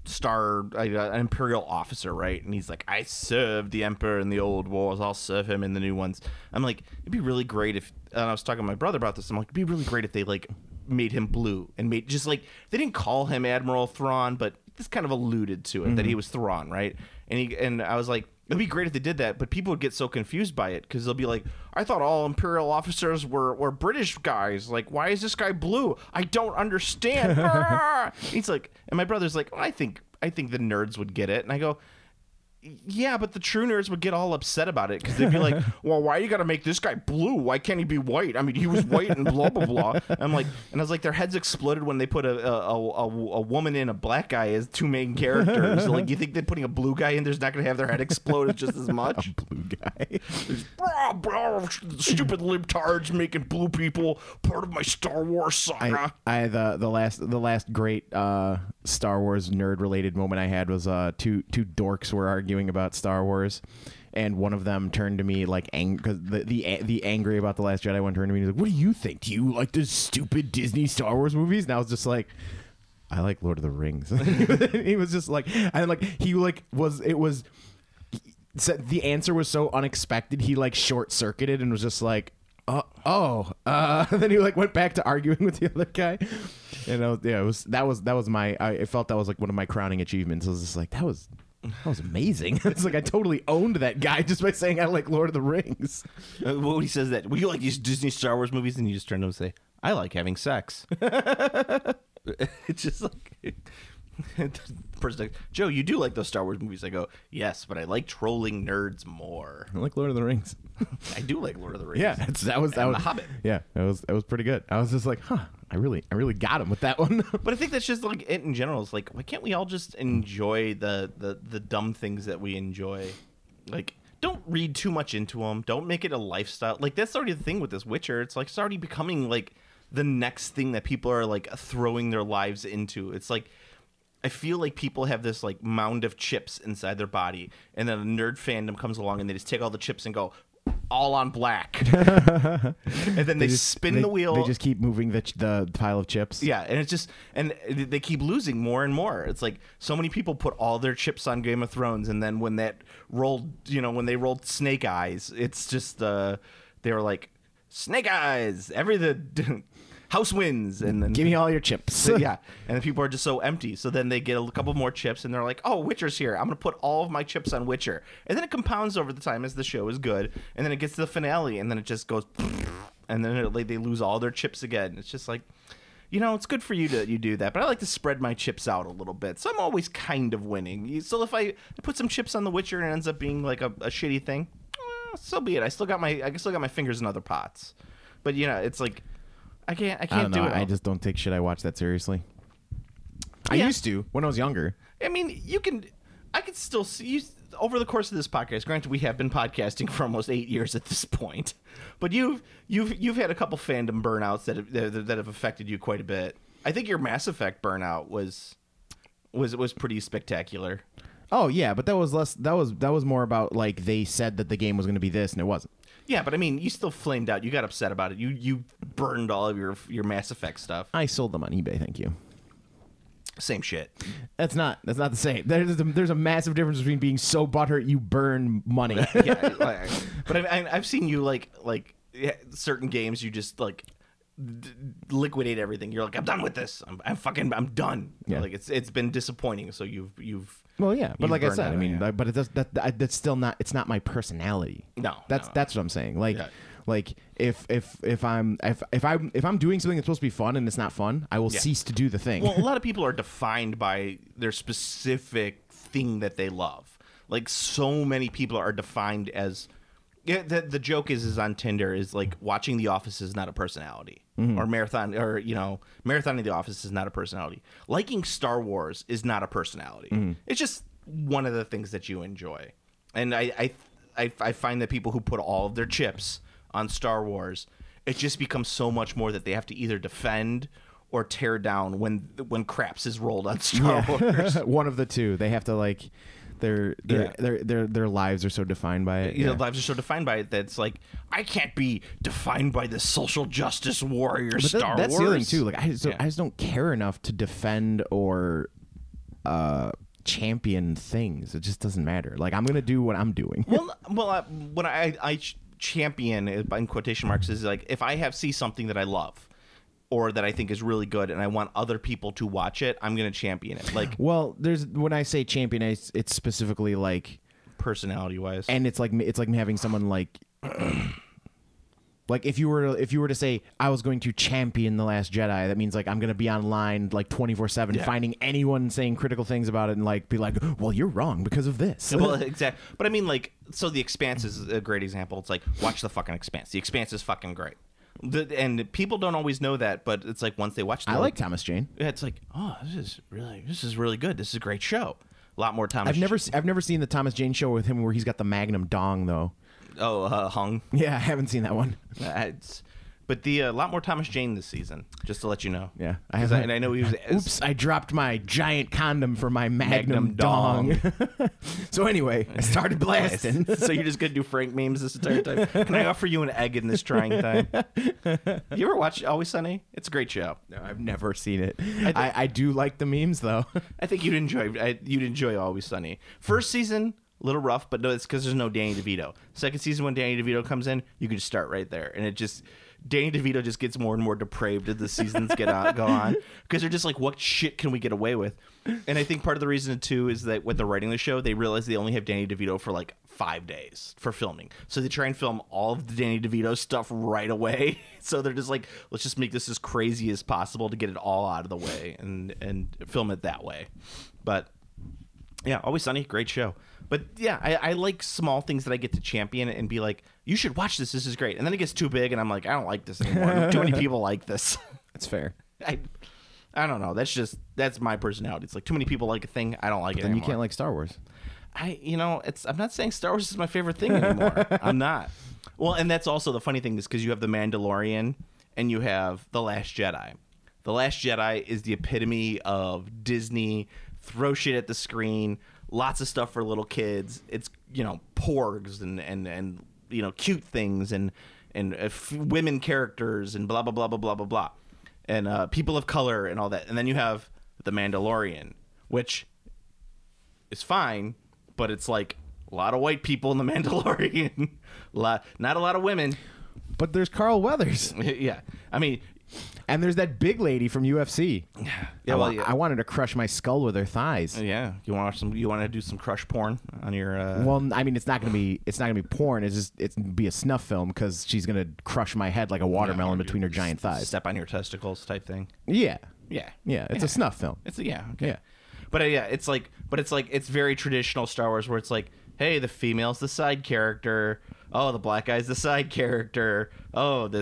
an Imperial officer, right? And he's like, I served the Emperor in the old wars. I'll serve him in the new ones. I'm like, it'd be really great if, and I was talking to my brother about this. I'm like, it'd be really great if they like made him blue and made just like, they didn't call him Admiral Thrawn, but this kind of alluded to it, that he was Thrawn, right? And I was like, it'd be great if they did that, but people would get so confused by it because they'll be like, I thought all Imperial officers were British guys. Like, why is this guy blue? I don't understand. He's like, and my brother's like, well, I think the nerds would get it. And I go, yeah, but the true nerds would get all upset about it because they'd be like, well, why you got to make this guy blue? Why can't he be white? I mean, he was white and blah, blah, blah. And I was like, their heads exploded when they put a woman and a black guy as two main characters. So, like, you think that putting a blue guy in there's not going to have their head explode just as much? A blue guy. Stupid libtards making blue people part of my Star Wars saga. The last great Star Wars nerd related moment I had was two dorks were arguing about Star Wars, and one of them turned to me like because the angry about the Last Jedi one turned to me and he's like, what do you think? Do you like the stupid Disney Star Wars movies? And I was just like, I like Lord of the Rings. He was just like, and like he like was it was the answer was so unexpected, he like short circuited and was just like, and then he like went back to arguing with the other guy. And I felt that was like one of my crowning achievements. I was just like, that was amazing. It's like I totally owned that guy just by saying I like Lord of the Rings. Well, he says that, you like these Disney Star Wars movies? And you just turn to him and say, I like having sex. It's just like... Person's like, Joe, you do like those Star Wars movies. I go, yes, but I like trolling nerds more. I like Lord of the Rings. I do like Lord of the Rings. Yeah, that was The Hobbit. Yeah, that was pretty good. I was just like, I really got him with that one. But I think that's just like it in general. It's like, why can't we all just enjoy the dumb things that we enjoy? Like, don't read too much into them. Don't make it a lifestyle. Like, that's already the thing with this Witcher. It's like it's already becoming like the next thing that people are like throwing their lives into. It's like, I feel like people have this like mound of chips inside their body, and then a nerd fandom comes along and they just take all the chips and go all on black. And then they spin the wheel. They just keep moving the pile of chips. Yeah, and it's just, and they keep losing more and more. It's like so many people put all their chips on Game of Thrones, and then when that rolled, when they rolled Snake Eyes, it's just they were like, Snake Eyes, the house wins, and then give me all your chips. Yeah, and then people are just so empty. So then they get a couple more chips, and they're like, "Oh, Witcher's here! I'm gonna put all of my chips on Witcher." And then it compounds over the time as the show is good, and then it gets to the finale, and then it just goes, and then they lose all their chips again. It's just like, it's good for you do that, but I like to spread my chips out a little bit, so I'm always kind of winning. So if I put some chips on the Witcher and it ends up being like a shitty thing, so be it. I still got my fingers in other pots, but it's like. I can't I don't do know. it. I just don't take shit I watch that seriously. I Yeah. used to when I was younger. I mean, I can still see you over the course of this podcast. Granted, we have been podcasting for almost 8 years at this point, but you've had a couple fandom burnouts that have affected you quite a bit. I think your Mass Effect burnout was pretty spectacular. Oh yeah, but that was less. That was more about like they said that the game was going to be this and it wasn't. Yeah, but I mean, you still flamed out. You got upset about it. You burned all of your Mass Effect stuff. I sold them on eBay. Thank you. Same shit. That's not the same. There's a massive difference between being so butthurt you burn money. Yeah, but I've seen you like certain games. You just like liquidate everything. You're like, I'm done with this. I'm done. Yeah. Like it's been disappointing. So you've Well, yeah, but You've like I burned said, out, I mean, yeah. but it does that's still not. It's not my personality. No, that's no. what I'm saying. Like, Yeah. like if I'm doing something that's supposed to be fun and it's not fun, I will Yeah. cease to do the thing. Well, a lot of people are defined by their specific thing that they love. Like so many people are defined as. Yeah, the joke is on Tinder is like watching The Office is not a personality, or marathoning The Office is not a personality. Liking Star Wars is not a personality. It's just one of the things that you enjoy, and I find that people who put all of their chips on Star Wars, it just becomes so much more that they have to either defend or tear down when craps is rolled on Star Wars. One of the two. They have to like. Their lives are so defined by it. You know, lives are so defined by it that it's like I can't be defined by this social justice warrior But Star that's Wars. the other thing too. Like I just Yeah. don't care enough to defend or champion things. It just doesn't matter. Like I'm gonna do what I'm doing. When I champion in quotation marks is like if I see something that I love or that I think is really good and I want other people to watch it, I'm gonna champion it. Like Well, when I say champion, it's specifically like, personality wise, and it's like me having someone like. Like if you were to say I was going to champion The Last Jedi, that means like I'm gonna be online like 24/7, Yeah. finding anyone saying critical things about it and like be like, well, you're wrong because of this. well, exactly. But I mean, like, so The Expanse is a great example. It's like watch the fucking Expanse. The Expanse is fucking great. And people don't always know that, but it's like once they watch the I like Thomas Jane. it's like, oh, this is really good. This is a great show. A lot more Thomas. I've never seen the Thomas Jane show with him where he's got the Magnum dong though. Hung. Yeah, I haven't seen that one. But a lot more Thomas Jane this season. Just to let you know. Yeah, And I know he was. Oops! I dropped my giant condom for my Magnum, Magnum dong. So anyway, I started blasting. So you're just gonna do Frank memes this entire time? Can I offer you an egg in this trying time? You ever watch Always Sunny? It's a great show. No, I've never seen it. I do like the memes though. I think you'd enjoy Always Sunny. First season, a little rough, but no, it's because there's no Danny DeVito. Second season, when Danny DeVito comes in, you can just start right there, and Danny DeVito just gets more and more depraved as the seasons go on, because they're just like, what shit can we get away with? And I think part of the reason too is that when they're writing the show, they realize they only have Danny DeVito for like 5 days for filming, so they try and film all of the Danny DeVito stuff right away. So they're just like, let's just make this as crazy as possible to get it all out of the way and film it that way. But yeah, Always Sunny, great show. But yeah, I like small things that I get to champion and be like, you should watch this. This is great. And then it gets too big, and I'm like, I don't like this anymore. Too many people like this. That's fair. I don't know. That's my personality. It's like too many people like a thing. I don't like it Then anymore. you can't like Star Wars. I'm not saying Star Wars is my favorite thing anymore. I'm not. Well, and that's also the funny thing is because you have The Mandalorian and you have The Last Jedi. The Last Jedi is the epitome of Disney. Throw shit at the screen. Lots of stuff for little kids. It's porgs and cute things and women characters and blah blah blah blah blah blah blah, and people of color and all that. And then you have The Mandalorian, which is fine, but it's like a lot of white people in The Mandalorian, not a lot of women. But there's Carl Weathers. Yeah, I mean, and there's that big lady from UFC. Yeah, I wanted to crush my skull with her thighs. Yeah, you want to do some crush porn on your? Well, I mean, it's not gonna be porn. It's be a snuff film because she's gonna crush my head like a watermelon between her giant thighs. Step on your testicles type thing. Yeah, Yeah, it's a snuff film. okay. Yeah. But it's very traditional Star Wars where it's like, hey, the female's the side character. Oh, the black guy's the side character. Oh, this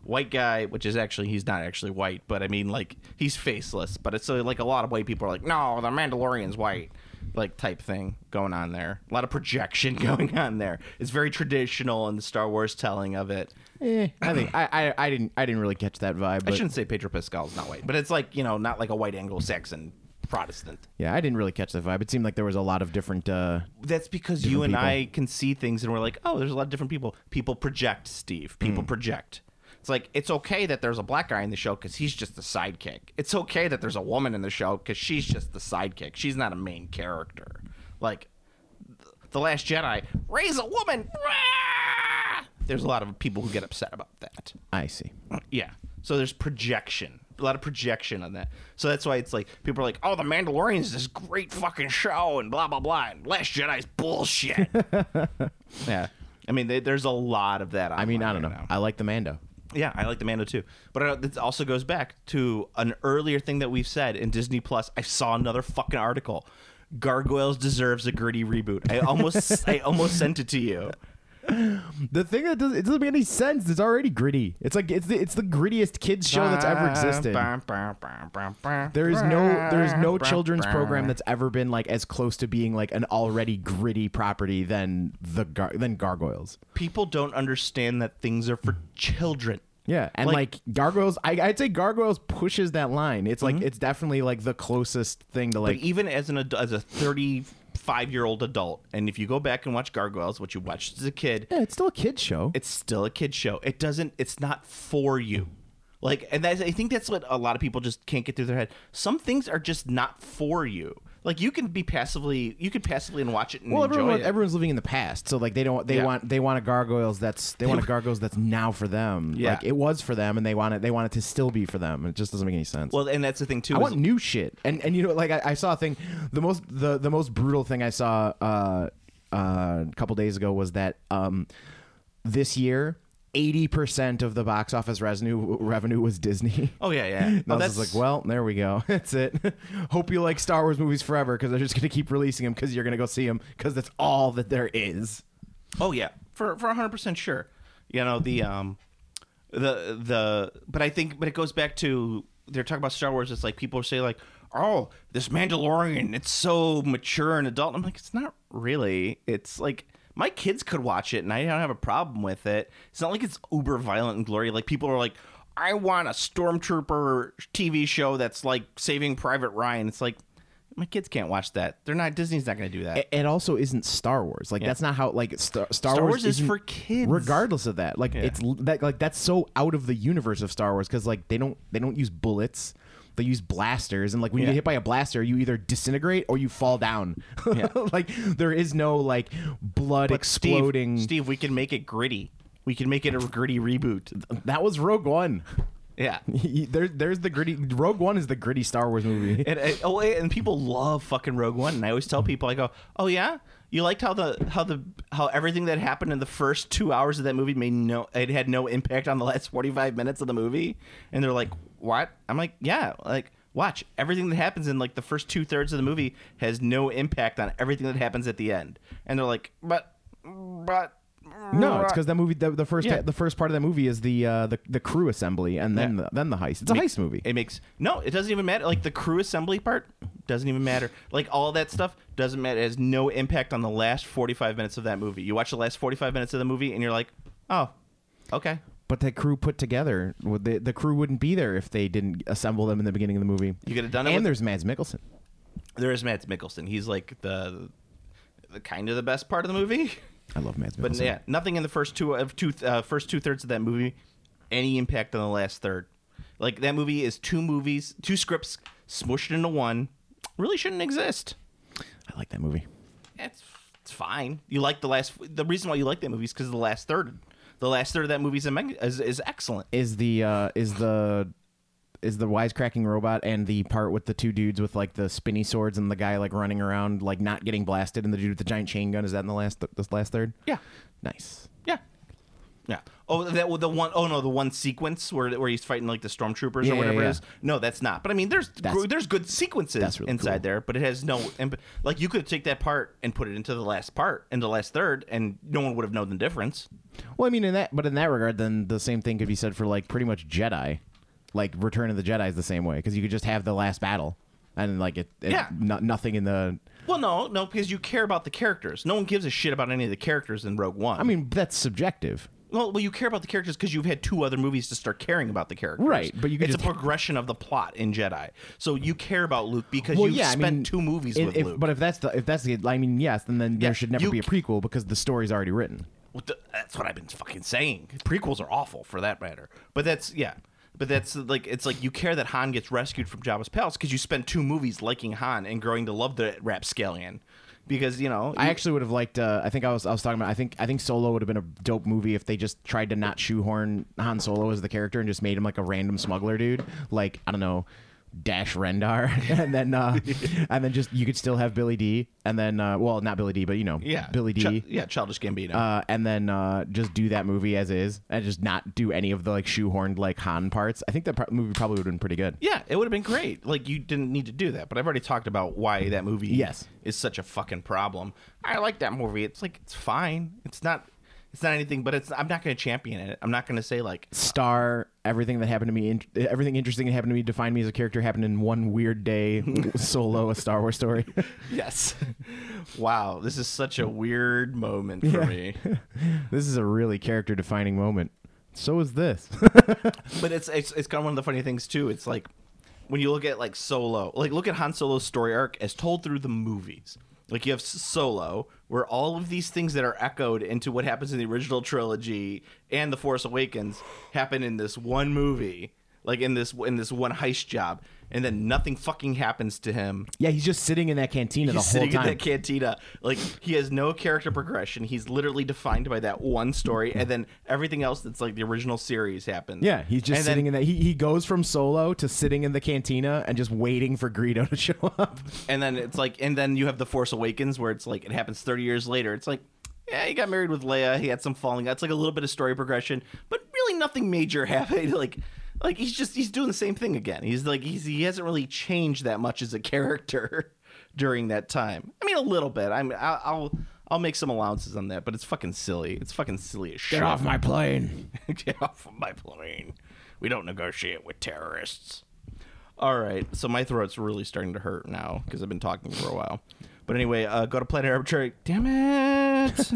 white guy, which is actually, he's not actually white, but I mean, like, he's faceless. But it's like a lot of white people are like, no, the Mandalorian's white, like, type thing going on there. A lot of projection going on there. It's very traditional in the Star Wars telling of it. I think I didn't really catch that vibe. But I shouldn't say Pedro Pascal's not white, but it's like, you know, not like a white Anglo-Saxon Protestant. Yeah, I didn't really catch that vibe. It seemed like there was a lot of different. That's because you and I can see things and we're like, oh, there's a lot of different people. People project, Steve. People project. It's like, it's okay that there's a black guy in the show because he's just the sidekick. It's okay that there's a woman in the show because she's just the sidekick. She's not a main character. Like, The Last Jedi, raise a woman. There's a lot of people who get upset about that. I see. Yeah. So there's projection. A lot of projection on that. So that's why it's like, people are like, oh, The Mandalorian is this great fucking show and blah, blah, blah. And Last Jedi's bullshit. Yeah. I mean, there's a lot of that. I mean, I don't know. Now. I like the Mando. Yeah, I like the Mando too. But it also goes back to an earlier thing that we've said in Disney Plus. I saw another fucking article. Gargoyles deserves a gritty reboot. I almost sent it to you. The thing that it doesn't make any sense. It's already gritty. It's like it's the grittiest kids show that's ever existed. There is no children's program that's ever been like as close to being like an already gritty property than Gargoyles. People don't understand that things are for children. Yeah, and like Gargoyles, I'd say Gargoyles pushes that line. It's like it's definitely like the closest thing to like. But even as a 35-year-old adult, and if you go back and watch Gargoyles, which you watched as a kid, yeah, it's still a kid's show. It's still a kid's show. It's not for you. Like, and I think that's what a lot of people just can't get through their head. Some things are just not for you. Like, you can passively and watch it and enjoy it. Everyone's living in the past, so like they want a Gargoyles that's now for them. Yeah. Like it was for them, and they want it to still be for them. It just doesn't make any sense. Well, and that's the thing too. I want new shit, and you know, like I saw a thing. The most brutal thing I saw a couple days ago was that this year 80% of the box office revenue was Disney. Oh yeah, yeah. And I was just like, well, there we go. That's it. Hope you like Star Wars movies forever because they're just going to keep releasing them because you're going to go see them because that's all that there is. Oh yeah, for 100% sure. You know but it goes back to they're talking about Star Wars. It's like people say like, oh, this Mandalorian, it's so mature and adult. I'm like, it's not really. It's like. My kids could watch it, and I don't have a problem with it. It's not like it's uber violent and glory. Like, people are like, I want a Stormtrooper TV show that's like Saving Private Ryan. It's like, my kids can't watch that. They're not. Disney's not going to do that. It also isn't Star Wars. Like, that's not how. Like, Star Wars is for kids. Regardless of that, like it's that like that's so out of the universe of Star Wars because like they don't use bullets. They use blasters, and like when you get hit by a blaster, you either disintegrate or you fall down. Yeah. Like there is no like blood exploding. Steve, we can make it gritty. We can make it a gritty reboot. That was Rogue One. Yeah, there's the gritty. Rogue One is the gritty Star Wars movie, and people love fucking Rogue One. And I always tell people, I go, oh yeah, you liked how everything that happened in the first 2 hours of that movie had no impact on the last 45 minutes of the movie, and they're like, what? I'm like, yeah, like watch everything that happens in like the first 2/3 of the movie has no impact on everything that happens at the end, and they're like, but. No, it's because that movie. The first part of that movie is the crew assembly, and then the heist. It's a heist movie. It doesn't even matter. Like the crew assembly part doesn't even matter. Like all that stuff doesn't matter. It has no impact on the last 45 minutes of that movie. You watch the last 45 minutes of the movie, and you're like, oh, okay. But that crew put together, the crew wouldn't be there if they didn't assemble them in the beginning of the movie. You could have done it. And there's Mads Mikkelsen. There is Mads Mikkelsen. He's like the kind of the best part of the movie. I love Mads Mikkelsen. But yeah, nothing in the first 2/3 of that movie, any impact on the last third. Like that movie is two scripts smushed into one. Really shouldn't exist. I like that movie. It's fine. You like the reason why you like that movie is because of the last third. The last third of that movie is excellent. Is the wisecracking robot and the part with the two dudes with like the spinny swords and the guy like running around like not getting blasted and the dude with the giant chain gun, is that in this last third? Yeah. Nice. Yeah. Yeah. Oh, the one. Oh no, the one sequence where he's fighting like the stormtroopers Yeah, or whatever yeah, it yeah. is. No, that's not. But I mean, there's good sequences that's really inside cool. there, but it has no. Like you could take that part and put it into the last part, in the last third, and no one would have known the difference. Well, I mean, in that regard, then the same thing could be said for like pretty much Jedi. Like Return of the Jedi is the same way because you could just have the last battle and like nothing in the. Well, no, because you care about the characters. No one gives a shit about any of the characters in Rogue One. I mean, that's subjective. Well, you care about the characters because you've had 2 other movies to start caring about the characters. Right, but you could it's just- a progression of the plot in Jedi. So you care about Luke because you spent 2 movies with Luke. But if that's the, I mean, yes, then there should never be a prequel because the story's already written. That's what I've been fucking saying. Prequels are awful for that matter. But that's like it's like you care that Han gets rescued from Jabba's palace because you spent 2 movies liking Han and growing to love the rapscallion. Because I actually would have liked. I think I was talking about. I think Solo would have been a dope movie if they just tried to not shoehorn Han Solo as the character and just made him like a random smuggler dude, like I don't know, Dash Rendar, and then just you could still have Billy D, and then well not Billy D, but Billy D, Childish Gambino, and then just do that movie as is, and just not do any of the like shoehorned like Han parts. I think that movie probably would have been pretty good. Yeah, it would have been great. Like you didn't need to do that, but I've already talked about why that movie is such a fucking problem. I like that movie. It's like it's fine. It's not anything, but I'm not going to champion it. I'm not going to say like everything that happened to me, everything interesting that happened to me, defined me as a character, happened in one weird day. Solo, a Star Wars story. Yes. Wow, this is such a weird moment for me. This is a really character defining moment. So is this. But it's kind of one of the funny things too. It's like when you look at like Solo, like look at Han Solo's story arc as told through the movies. Like you have Solo, where all of these things that are echoed into what happens in the original trilogy and The Force Awakens happen in this one movie, like in this one heist job, and then nothing fucking happens to him. Yeah, he's just sitting in that cantina the whole time. He's sitting in that cantina. Like, he has no character progression. He's literally defined by that one story, and then everything else that's like the original series happens. Yeah, he's just sitting in that. He goes from Solo to sitting in the cantina and just waiting for Greedo to show up. And then it's like, and then you have The Force Awakens, where it's like, it happens 30 years later. It's like, yeah, he got married with Leia. He had some falling out. It's like a little bit of story progression, but really nothing major happened. Like he's doing the same thing again. He hasn't really changed that much as a character during that time. I mean, a little bit. I'll make some allowances on that, but it's fucking silly. It's fucking silly as shit. Get off my plane. Get off of my plane. We don't negotiate with terrorists. All right, so my throat's really starting to hurt now because I've been talking for a while. But anyway, go to Planet Arbitrary. Damn it! It's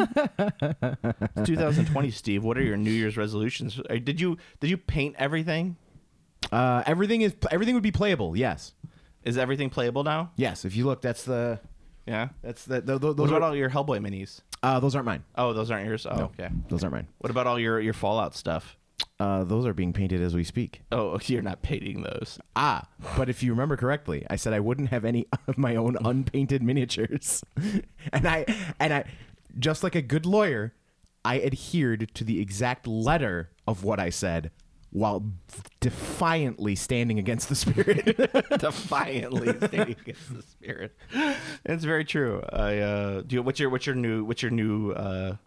2020, Steve. What are your New Year's resolutions? Did you paint everything? Everything would be playable. Yes. Is everything playable now? Yes. If you look, that's the. Yeah. That's the. Those What about are, all your Hellboy minis? those aren't mine. Oh, those aren't yours. Oh, No, okay. Those aren't mine. What about all your Fallout stuff? Those are being painted as we speak. Oh, you're not painting those. But if you remember correctly, I said I wouldn't have any of my own unpainted miniatures. and I just like a good lawyer, I adhered to the exact letter of what I said while defiantly standing against the spirit. Defiantly standing against the spirit. It's very true. What's your New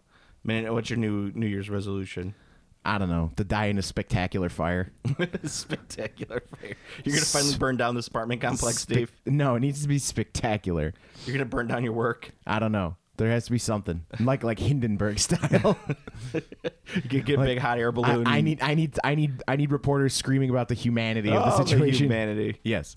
Year's resolution? I don't know. To die in a spectacular fire. Spectacular fire. You're gonna finally burn down this apartment complex, Steve. No, it needs to be spectacular. You're gonna burn down your work. I don't know. There has to be something like Hindenburg style. You could get a big hot air balloon. I need reporters screaming about the humanity of the The situation. humanity. Yes.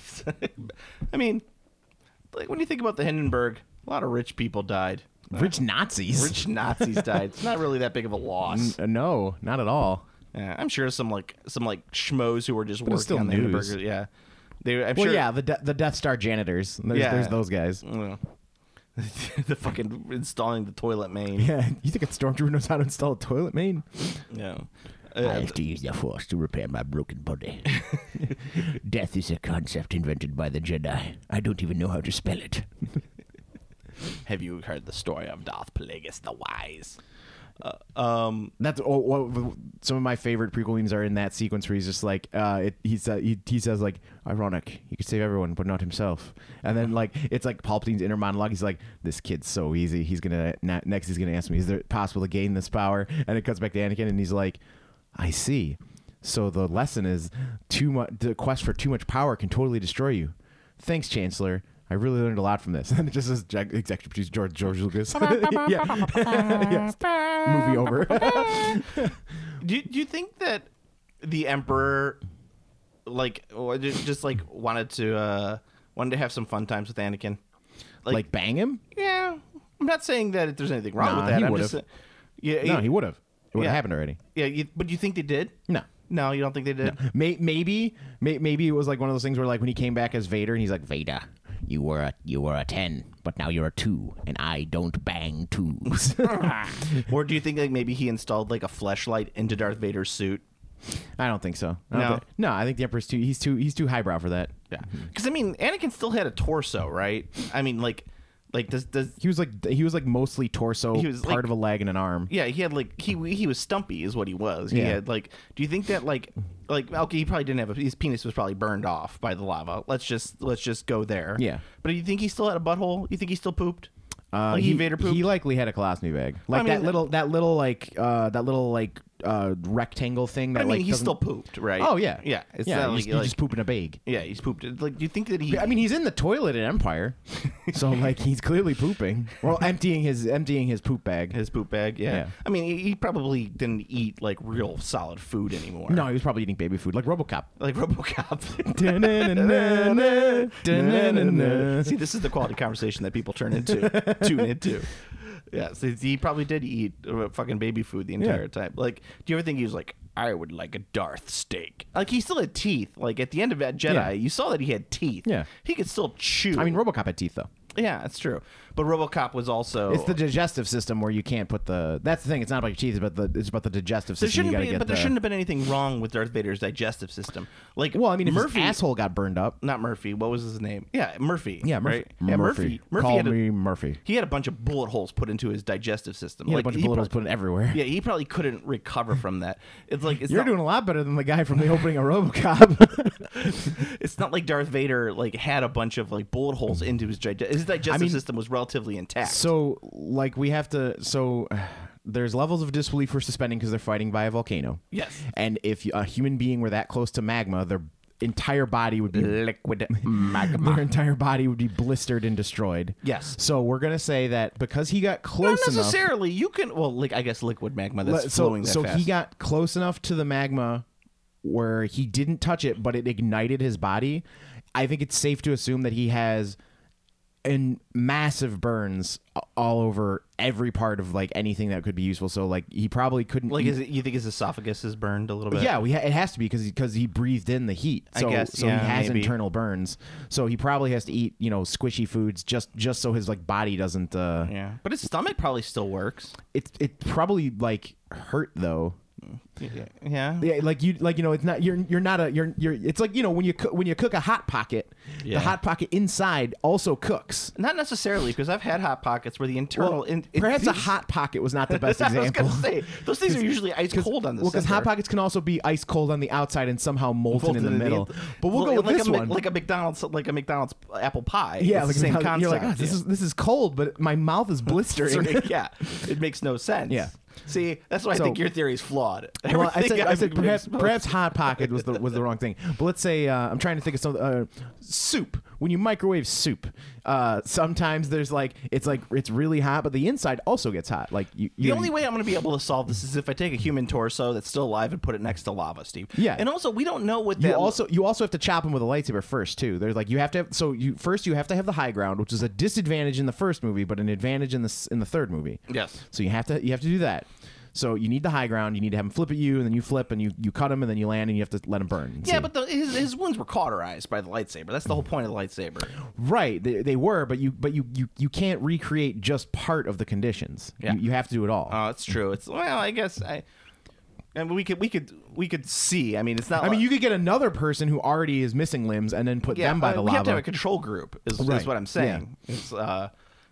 I mean, like when you think about the Hindenburg, a lot of rich people died. Rich Nazis. Rich Nazis died. It's not really that big of a loss. No, not at all. Yeah, I'm sure some schmoes who were just But it's working still on the news. Hindenburg. Yeah, I'm Well, sure. yeah, the Death Star janitors. There's those guys. Well, the fucking installing the toilet main. Yeah, you think a stormtrooper knows how to install a toilet main? Yeah. I have to use the Force to repair my broken body. Death is a concept invented by the Jedi. I don't even know how to spell it. Have you heard the story of Darth Plagueis the Wise? That's some of my favorite prequel memes are in that sequence where he's just like, he says like, ironic, he could save everyone, but not himself. And then like it's like Palpatine's inner monologue. He's like, this kid's so easy. He's gonna next. He's gonna ask me, is it possible to gain this power? And it cuts back to Anakin, and he's like, I see. So the lesson is the quest for too much power can totally destroy you. Thanks, Chancellor. I really learned a lot from this. And it just says executive producer George Lucas. Yes. Movie over. Do you think that the Emperor, like, just like wanted to have some fun times with Anakin, Like bang him? Yeah, I'm not saying that there's anything wrong with that. He I'm would just have. yeah, He would have. It would have Yeah. happened already. yeah. But you think they did? No. You don't think they did? No. Maybe it was like one of those things where like when he came back as Vader and he's like, Vader, you were a 10, but now you're a 2, and I don't bang 2s. Or do you think like maybe he installed like a fleshlight into Darth Vader's suit? I don't think so. No? I think the Emperor's he's too highbrow for that. Yeah, because I mean, Anakin still had a torso, right? I mean, like does He was like mostly torso, He was, part like- of a leg and an arm. yeah, he had like he was stumpy is what he was. He Yeah. had like, do you think that like okay, he probably didn't have his penis was probably burned off by the lava. Let's just go there. Yeah. But do you think he still had a butthole? You think he still pooped? Like he Vader pooped? He likely had a colostomy bag, like I mean, that little rectangle thing. But That I mean, like he doesn't- still pooped, right? Oh yeah, yeah. It's yeah. not You like, just poop in a bag. yeah, he's pooped. Like, do you think that he? I mean, he's in the toilet at Empire, so like he's clearly pooping. Well, emptying his poop bag. his poop bag. Yeah. Yeah. I mean, he probably didn't eat like real solid food anymore. No, he was probably eating baby food, like RoboCop. Like RoboCop. See, this is the quality conversation that people tune into. Yeah, so he probably did eat fucking baby food the entire time. Like, do you ever think he was like, I would like a Darth steak? Like, he still had teeth. Like, at the end of that Jedi, Yeah. you saw that he had teeth. Yeah. He could still chew. I mean, RoboCop had teeth though. yeah, that's true. But RoboCop was also... It's the digestive system where you can't put the. That's the thing. It's not about your teeth, it's about the digestive There system. shouldn't be, but there shouldn't have been anything wrong with Darth Vader's digestive system. Like, Well, I mean, if Murphy, his asshole got burned up. not Murphy. What was his name? Yeah, Murphy. Yeah, Murphy. Right? Yeah, Murphy. Call had a, me Murphy. He had a bunch of bullet holes put into his digestive system. He had like, a bunch of bullet holes put in everywhere. Yeah, he probably couldn't recover from that. It's like You're doing a lot better than the guy from the opening of RoboCop. It's not like Darth Vader like had a bunch of like bullet holes into his digestive system was relatively intact. So, like, we have to. So, there's levels of disbelief we're suspending because they're fighting by a volcano. Yes. And if a human being were that close to magma, their entire body would be Liquid magma. Their entire body would be blistered and destroyed. Yes. So we're gonna say that because he got close Not enough. necessarily. You can like I guess liquid magma that's flowing that so fast. he got close enough to the magma where he didn't touch it, but it ignited his body. I think it's safe to assume that he has massive burns all over every part of like anything that could be useful. So like he probably couldn't. Like, eat. you think his esophagus is burned a little bit? Yeah, it has to be because he breathed in the heat. So, I guess, so yeah, he has maybe. internal burns. So he probably has to eat squishy foods just so his like body doesn't. Yeah, but his stomach probably still works. It probably like hurt though. Yeah. Yeah, it's not you're not a it's like when you cook a hot pocket, Yeah. the hot pocket inside also cooks. Not necessarily, because I've had hot pockets where the internal. Perhaps a hot pocket was not the best I was example. gonna say those things are usually ice cold on the because center. hot pockets can also be ice cold on the outside and somehow molten in the middle. But we'll go with like this a, one. like a McDonald's apple pie. Yeah, It's like the same you're concept. like, this is cold, but my mouth is blistering. Yeah, it makes no sense. Yeah. See, that's why I So- think your theory is flawed. Well, I Everything said makes perhaps hot pocket was the wrong thing. But let's say I'm trying to think of some soup. When you microwave soup, sometimes there's it's really hot, but the inside also gets hot. Like The only way I'm going to be able to solve this is if I take a human torso that's still alive and put it next to lava, Steve. Yeah. And also, we don't know what you that. also have to chop him with a lightsaber first too. There's like you have to have you have to have the high ground, which is a disadvantage in the first movie, but an advantage in the third movie. Yes. So you have to do that. So you need the high ground. You need to have him flip at you, and then you flip, and you cut him, and then you land, and you have to let him burn. Yeah, See? but his wounds were cauterized by the lightsaber. That's the whole point of the lightsaber. Right, they were, but you can't recreate just part of the conditions. Yeah. You have to do it all. Oh, it's true. I guess and we could see. I mean, it's not. I mean, you could get another person who already is missing limbs and then put them by the we lava. have to have a control group. Is Right. what I'm saying. It's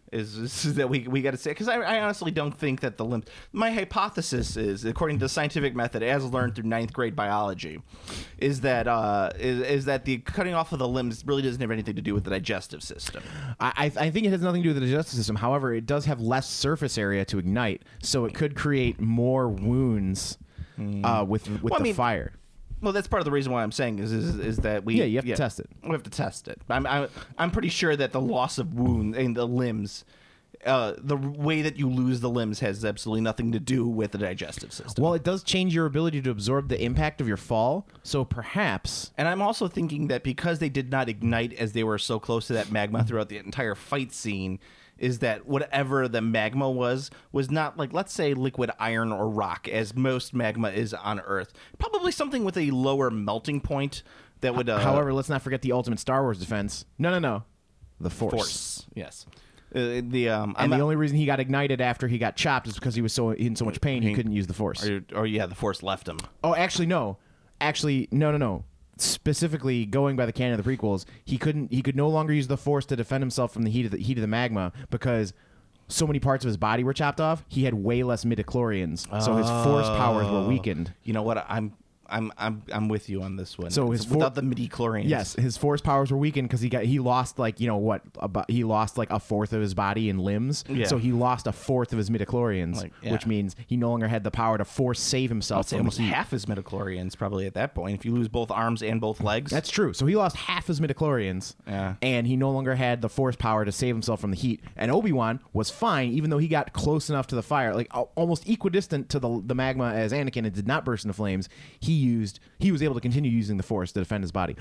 Is that we got to say, because I honestly don't think that the limbs. My hypothesis is, according to the scientific method as learned through 9th grade biology, is that the cutting off of the limbs really doesn't have anything to do with the digestive system. I think it has nothing to do with the digestive system. However, it does have less surface area to ignite, so it could create more wounds with the fire. Well, that's part of the reason why I'm saying is that you have to test it. We have to test it. I'm pretty sure that the loss of wound in the limbs, the way that you lose the limbs has absolutely nothing to do with the digestive system. Well, it does change your ability to absorb the impact of your fall, so perhaps. And I'm also thinking that because they did not ignite as they were so close to that magma throughout the entire fight scene, is that whatever the magma was not like, let's say, liquid iron or rock, as most magma is on Earth. Probably something with a lower melting point that would... However, let's not forget the ultimate Star Wars defense. No. The Force. Yes. The only reason he got ignited after he got chopped is because he was in so much pain he couldn't use the Force. Or the Force left him. Oh, actually, no. No. Specifically, going by the canon of the prequels, he could no longer use the Force to defend himself from the heat of the magma because so many parts of his body were chopped off. He had way less midichlorians, so his Force powers were weakened. You know what? I'm with you on this one. So without the midichlorians. Yes, his Force powers were weakened because he lost he lost like a fourth of his body and limbs. Yeah. So he lost a fourth of his midichlorians, which means he no longer had the power to Force save himself. I'd say almost half his midichlorians probably at that point. If you lose both arms and both legs, that's true. So he lost half his midichlorians, and he no longer had the Force power to save himself from the heat. And Obi-Wan was fine, even though he got close enough to the fire, like almost equidistant to the magma as Anakin, and did not burst into flames. He was able to continue using the Force to defend his body.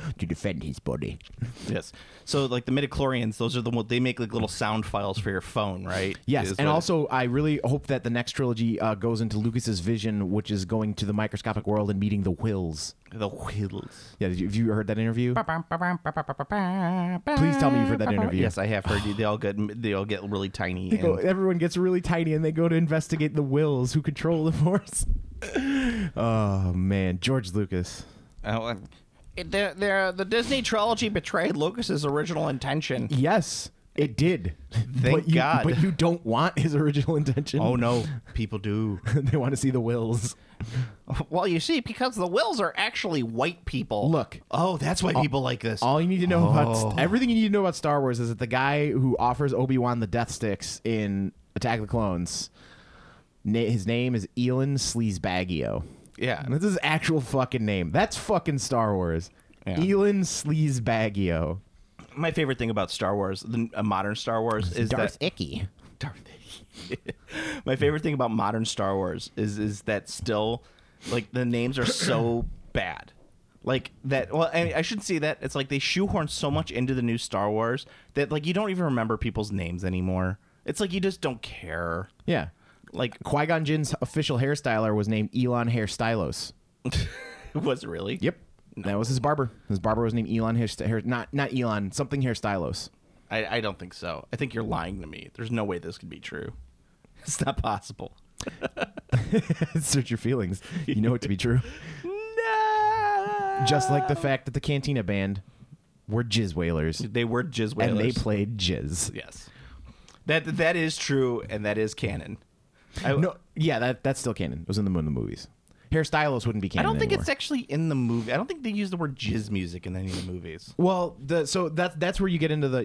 Yes. So like the midichlorians, those are they make like little sound files for your phone, right? Yes. And also, I really hope that the next trilogy goes into Lucas's vision, which is going to the microscopic world and meeting the Whills. The Whills. Yeah. Have you heard that interview? Please tell me you've heard that interview. Yes, I have heard. They all get really tiny. Everyone gets really tiny, and they go to investigate the Whills who control the Force. Oh man, George Lucas. The Disney trilogy betrayed Lucas's original intention. Yes, it did. Thank God. But you don't want his original intention. Oh no, people do. They want to see the Whills. Well, you see, because the Whills are actually white people. Look. Oh, that's why people like this. All you need to know about everything you need to know about Star Wars is that the guy who offers Obi-Wan the Death Sticks in Attack of the Clones, his name is Elan Sleazebaggio. Yeah. And this is his actual fucking name. That's fucking Star Wars. Yeah. Elan Sleazebaggio. My favorite thing about Star Wars, the modern Star Wars, is Darth Icky. My favorite thing about modern Star Wars is that still, like, the names are so bad. Like that. Well, I shouldn't say that. It's like they shoehorn so much into the new Star Wars that like you don't even remember people's names anymore. It's like you just don't care. Yeah. Like Qui-Gon Jinn's official hairstyler was named Elon Hairstylos. Was it really? Yep. That was his barber. His barber was named Elon not Elon, something Hairstylos. I don't think so. I think you're lying to me. There's no way this could be true. It's not possible. Search your feelings. You know it to be true. No. Just like the fact that the Cantina Band were Jizz Whalers. They were Jizz Whalers. And they played jizz. Yes. That is true, and that is canon. That's still canon. It was in the movies. Hairstylos wouldn't be canon. I don't think anymore. it's actually in the movie. I don't think they use the word jizz music in any of the movies. Well, that's where you get into the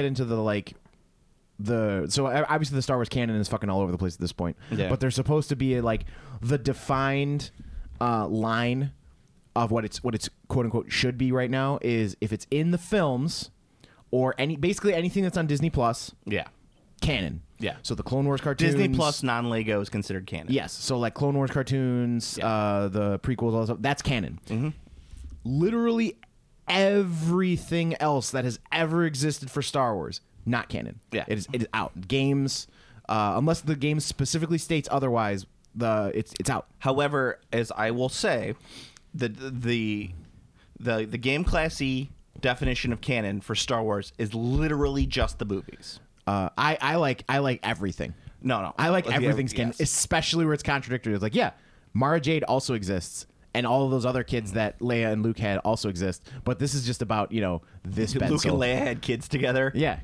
so obviously the Star Wars canon is fucking all over the place at this point. Yeah. But there's supposed to be like the defined line of what it's quote unquote should be right now is if it's in the films or basically anything that's on Disney Plus. Yeah. Canon. Yeah. So the Clone Wars cartoons. Disney Plus non-Lego is considered canon. Yes. So like Clone Wars cartoons, the prequels, all that stuff, that's canon. Mm-hmm. Literally everything else that has ever existed for Star Wars, not canon. Yeah. It is out. Games, unless the game specifically states otherwise, it's out. However, as I will say, the game classy definition of canon for Star Wars is literally just the movies. I like everything. No. I like everything's canon, especially where it's contradictory. It's like, yeah, Mara Jade also exists, and all of those other kids that Leia and Luke had also exist. But this is just about this Ben Luke and Solo. Leia had kids together. Yeah.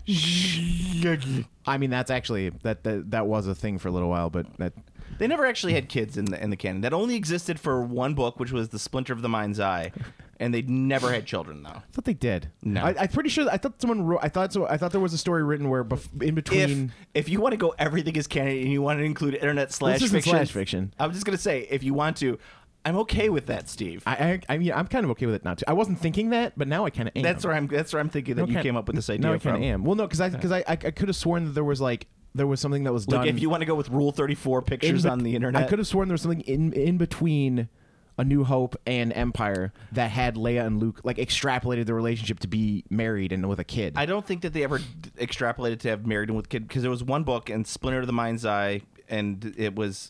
I mean, that's actually that was a thing for a little while, but They never actually had kids in the canon. That only existed for one book, which was The Splinter of the Mind's Eye, and they never had children though. I thought they did. No. I'm pretty sure. I thought someone wrote. I thought there was a story written where in between. If you want to go everything is canon and you want to include internet slash This isn't fiction, slash fiction. I'm just gonna say if you want to, I'm okay with that, Steve. I mean, I'm kind of okay with it not to. I wasn't thinking that, but now I kind of am. That's where I'm thinking that you came up with this idea Now I from. kind of am. Well, no, because I could have sworn that there was something that was done. Like if you want to go with Rule 34 pictures on the internet, I could have sworn there was something in between A New Hope and Empire that had Leia and Luke extrapolated the relationship to be married and with a kid. I don't think that they ever extrapolated to have married and with kid because there was one book in Splinter of the Mind's Eye, and it was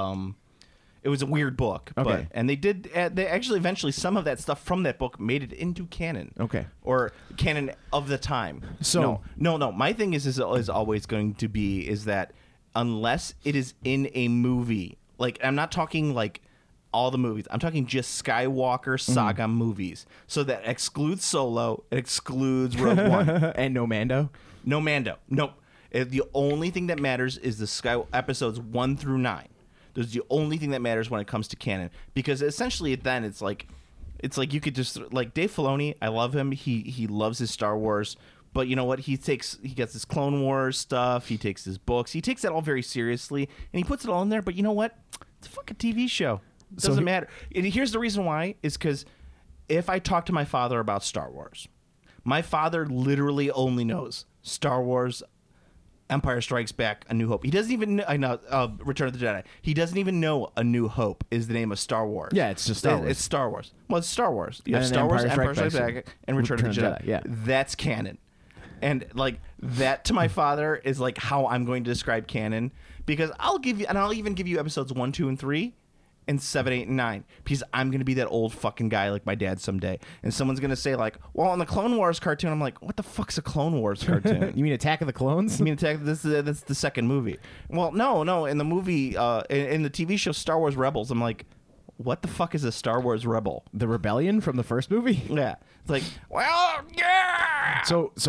a weird book. Okay. And they actually eventually some of that stuff from that book made it into canon. Okay. Or canon of the time. So- no. My thing is always going to be is that unless it is in a movie, I'm not talking all the movies. I'm talking just Skywalker saga movies. So that excludes Solo. It excludes Rogue One. and no Mando. No Mando. Nope. The only thing that matters is the episodes 1 through 9. Those are the only thing that matters when it comes to canon. Because essentially then it's like you could just Dave Filoni, I love him. He loves his Star Wars. But you know what? He gets his Clone Wars stuff. He takes his books. He takes that all very seriously. And he puts it all in there. But you know what? It's a fucking TV show. It doesn't matter. And here's the reason why is because if I talk to my father about Star Wars, my father literally only knows Star Wars, Empire Strikes Back, A New Hope. He doesn't even know, Return of the Jedi. He doesn't even know A New Hope is the name of Star Wars. Yeah, it's just Star Wars. It's Star Wars. Well, it's Star Wars. You have And Star Wars, Empire Empire Strikes Strikes Back, Back, and Return of the Jedi. Yeah. That's canon. And that to my father is how I'm going to describe canon, because I'll even give you episodes 1, 2, and 3. And 7, 8, and 9, because I'm gonna be that old fucking guy like my dad someday, and someone's gonna say well, on the Clone Wars cartoon, I'm like, what the fuck's a Clone Wars cartoon? You mean Attack of the Clones? I mean, that's the second movie. Well, no, in the movie, in the TV show Star Wars Rebels, I'm like, what the fuck is a Star Wars rebel? The rebellion from the first movie? Yeah, it's well, yeah.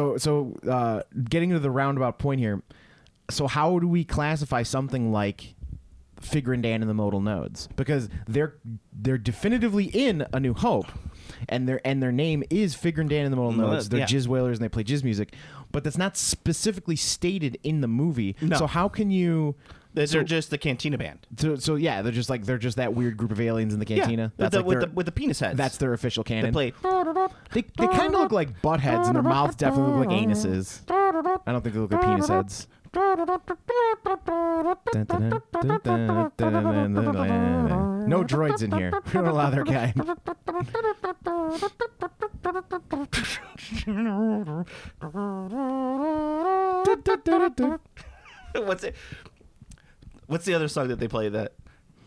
So, getting to the roundabout point here. So, how do we classify something like Figure and Dan and the Modal Nodes? Because they're definitively in A New Hope, and their name is Figure and Dan and the Modal Nodes. They're jizz whalers and they play jizz music, but that's not specifically stated in the movie. No. So how can you? They're just the Cantina Band. So yeah, they're just that weird group of aliens in the cantina. Yeah, That's with the penis heads. That's their official canon. They play. They kind of look like butt heads, and their mouths definitely look like anuses. I don't think they look like penis heads. No droids in here. We don't allow their kind. What's the other song that they play that?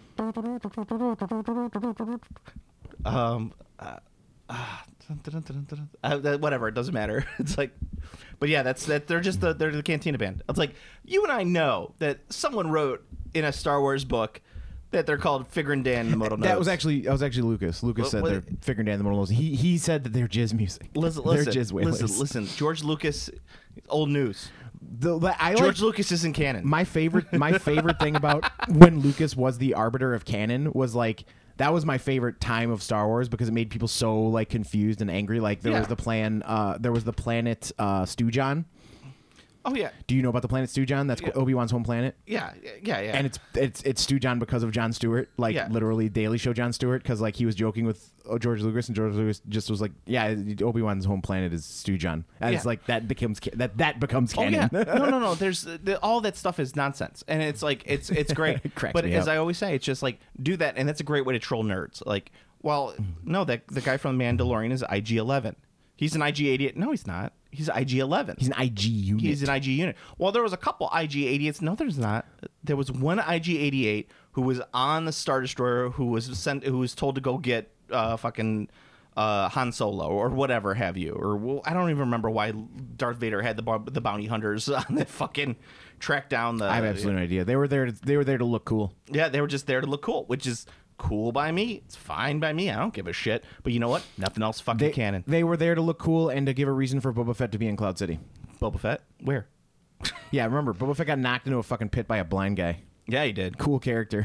Whatever, it doesn't matter. It's but yeah, they're the Cantina Band. It's you and I know that someone wrote in a Star Wars book that they're called Figure and Dan and the Modal Nodes. That was actually Lucas. Lucas said they're Figure and Dan and the Modal Nodes. He said that they're jizz music. They're jizz whalers. Listen. George Lucas, old news. George Lucas isn't canon. My favorite thing about when Lucas was the arbiter of canon was that was my favorite time of Star Wars, because it made people so confused and angry. There was the planet Stewjon. Oh yeah. Do you know about the planet Stewjon? That's Obi-Wan's home planet. Yeah. And it's Stewjon because of Jon Stewart, literally Daily Show Jon Stewart, because he was joking with George Lucas, and George Lucas just was Obi-Wan's home planet is Stewjon, and it's that becomes canon. Oh, yeah. No. There's all that stuff is nonsense, and it's it's great. It cracks but me as up. I always say, it's just do that, and that's a great way to troll nerds. No, the guy from The Mandalorian is IG-11. He's an IG-88. No, he's not. He's IG-11. He's an IG unit. He's an IG unit. Well, there was a couple IG-88s. No, there's not. There was one IG-88 who was on the Star Destroyer who was told to go get fucking Han Solo or whatever have you. Or I don't even remember why Darth Vader had the bounty hunters on the fucking track down the. I have absolutely no idea. They were there to look cool. Yeah, they were just there to look cool, which is cool by me. It's fine by me. I don't give a shit. But you know what? Nothing else fucking canon. They were there to look cool and to give a reason for Boba Fett to be in Cloud City. Boba Fett? Where? Yeah, remember, Boba Fett got knocked into a fucking pit by a blind guy. Yeah, he did. Cool character.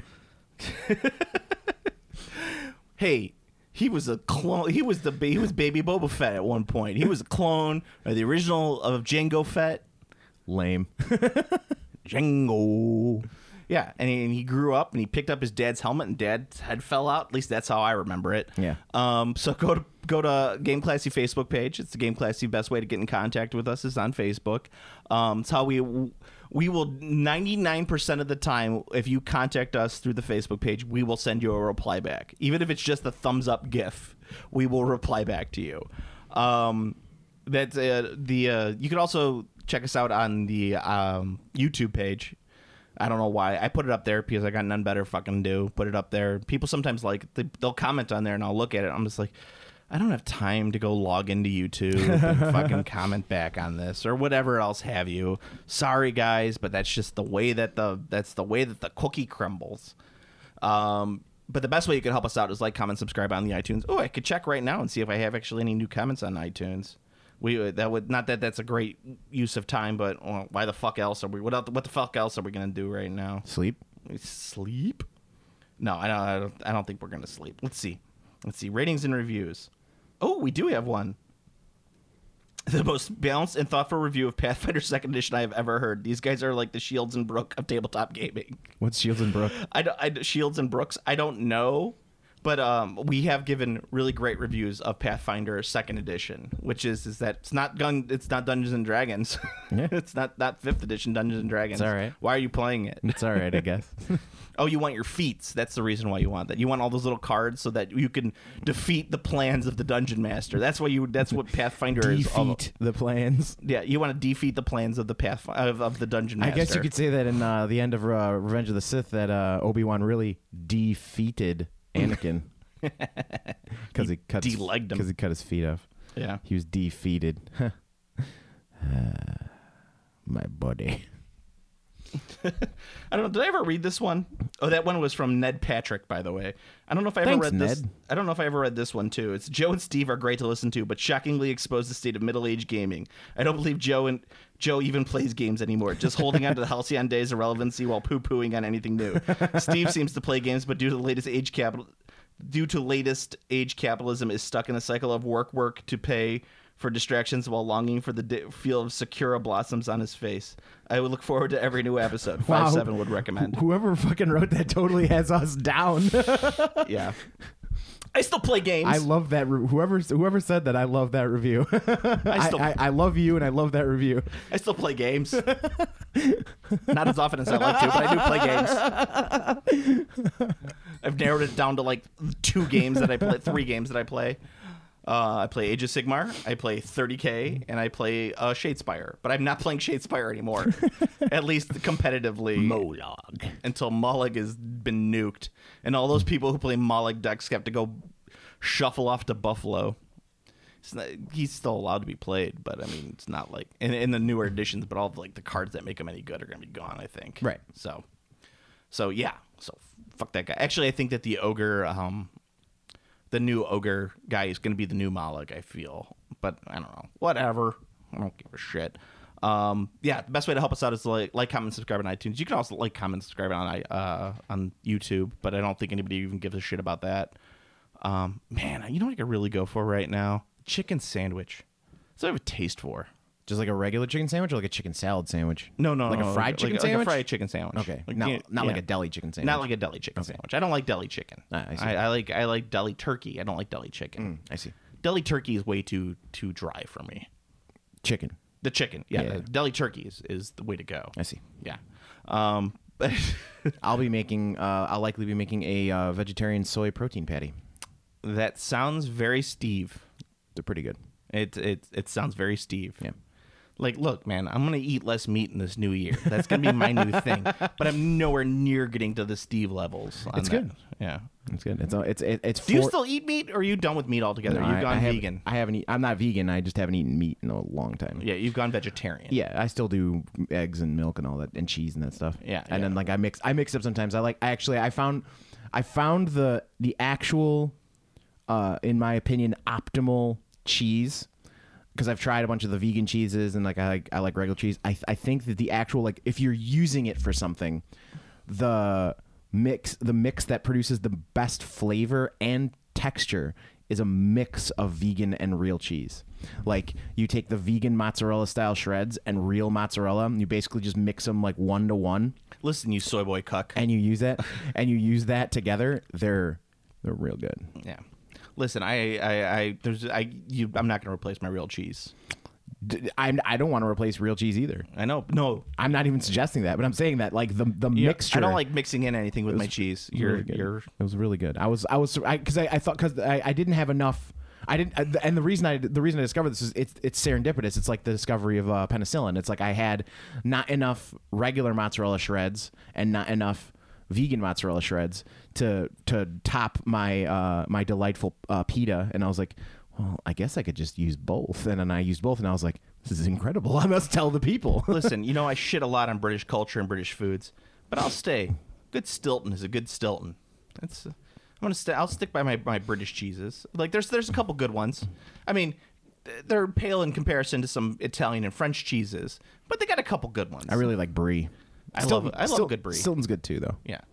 Hey, he was a clone. He was baby Boba Fett at one point. He was a clone of the original of Jango Fett. Lame. Jango. Yeah, and he grew up and he picked up his dad's helmet and dad's head fell out. At least that's how I remember it. Yeah. So go to Game Classy Facebook page. It's the Game Classy. Best way to get in contact with us is on Facebook. It's how we will 99% of the time, if you contact us through the Facebook page, we will send you a reply back. Even if it's just a thumbs up GIF, we will reply back to you. That's you can also check us out on the YouTube page. I don't know why. I put it up there because I got none better fucking do. Put it up there. People sometimes they'll comment on there and I'll look at it. I'm just like, I don't have time to go log into YouTube and fucking comment back on this or whatever else have you. Sorry guys, but that's just the way that the cookie crumbles. But the best way you can help us out is like, comment, subscribe on the iTunes. Oh, I could check right now and see if I have actually any new comments on iTunes. That's a great use of time, but why the fuck else are we? What the fuck else are we gonna do right now? Sleep? Sleep? No, I don't think we're gonna sleep. Let's see. Ratings and reviews. Oh, we do have one. The most balanced and thoughtful review of Pathfinder 2nd Edition I have ever heard. These guys are like the Shields and Brook of tabletop gaming. What's Shields and Brook? Shields and Brooks. I don't know. But we have given really great reviews of Pathfinder 2nd Edition, which is that it's not Dungeons and Dragons. Yeah. It's not 5th edition Dungeons and Dragons. It's all right. Why are you playing it? It's all right, I guess. Oh, you want your feats. That's the reason why you want that. You want all those little cards so that you can defeat the plans of the Dungeon Master. That's what Pathfinder is. Defeat the plans. Yeah, you want to defeat the plans of the of the Dungeon Master. I guess you could say that in the end of Revenge of the Sith that Obi-Wan really defeated Anakin because he cut his feet off. Yeah, he was defeated. My buddy. I don't know. Did I ever read this one? Oh, that one was from Ned Patrick, by the way. I don't know if I ever read this. I don't know if I ever read this one too. It's Joe and Steve are great to listen to, but shockingly expose the state of middle-aged gaming. I don't believe Joe even plays games anymore, just holding on to the halcyon days of relevancy while poo-pooing on anything new. Steve seems to play games, but due to latest age capitalism, is stuck in a cycle of work to pay for distractions while longing for the feel of Sakura blossoms on his face. I would look forward to every new episode. 5-7 would recommend. Whoever fucking wrote that totally has us down. Yeah. I still play games. I love that. Whoever said that, I love that review. I love you, and I love that review. I still play games. Not as often as I like to, but I do play games. I've narrowed it down to like 2 games that I play, 3 games that I play. I play Age of Sigmar, I play 30K, and I play Shadespire. But I'm not playing Shadespire anymore, at least competitively. Molag. Until Molag has been nuked. And all those people who play Molag decks have to go shuffle off to Buffalo. He's still allowed to be played, but I mean, it's not like in the newer editions, but all of like the cards that make him any good are going to be gone, I think. Right. So yeah. So fuck that guy. Actually, I think that the ogre... the new ogre guy is going to be the new Molag, I feel. But I don't know. Whatever. I don't give a shit. Yeah, the best way to help us out is to like, comment, subscribe on iTunes. You can also like, comment, subscribe on YouTube, but I don't think anybody even gives a shit about that. Man, you know what I could really go for right now? Chicken sandwich. That's what I have a taste for. Just like a regular chicken sandwich or like a chicken salad sandwich? No. Like a fried chicken sandwich? Like a fried chicken sandwich. Okay. Not like a deli chicken sandwich. Not like a deli chicken sandwich. I don't like deli chicken. I see. I like deli turkey. I don't like deli chicken. I see. Deli turkey is way too dry for me. Chicken. The chicken. Yeah. Deli turkey is the way to go. I see. Yeah. I'll likely be making a vegetarian soy protein patty. That sounds very Steve. They're pretty good. It sounds very Steve. Yeah. Like, look, man, I'm going to eat less meat in this new year. That's going to be my new thing. But I'm nowhere near getting to the Steve levels. It's good. Yeah. It's good. It's Do you still eat meat, or are you done with meat altogether? No, You've gone vegan. I haven't I'm not vegan. I just haven't eaten meat in a long time. Yeah, you've gone vegetarian. Yeah, I still do eggs and milk and all that, and cheese and that stuff. Yeah. And then like I mix up sometimes. I I found the actual, in my opinion, optimal cheese. Because I've tried a bunch of the vegan cheeses and like I like regular cheese. I think that the actual, like, if you're using it for something, the mix that produces the best flavor and texture is a mix of vegan and real cheese. Like, you take the vegan mozzarella style shreds and real mozzarella, and you basically just mix them like 1-to-1. Listen, you soy boy cuck. And you use that together. They're real good. Yeah. Listen, I'm not going to replace my real cheese. I don't want to replace real cheese either. I know. No, I'm not even suggesting that, but I'm saying that like the mixture. I don't like mixing in anything with my cheese. It was really good. I thought because I didn't have enough. And the reason I discovered this is it's serendipitous. It's like the discovery of penicillin. It's like I had not enough regular mozzarella shreds and not enough vegan mozzarella shreds to top my my delightful pita, and I was like, well, I guess I could just use both. And then I used both, and I was like, this is incredible. I must tell the people. Listen, I shit a lot on British culture and British foods, but I'll stay. Good Stilton is a good Stilton. I'll stick by my British cheeses. Like there's a couple good ones. I mean, they're pale in comparison to some Italian and French cheeses, but they got a couple good ones. I really like brie. I love good brie. Stilton's good too, though. Yeah.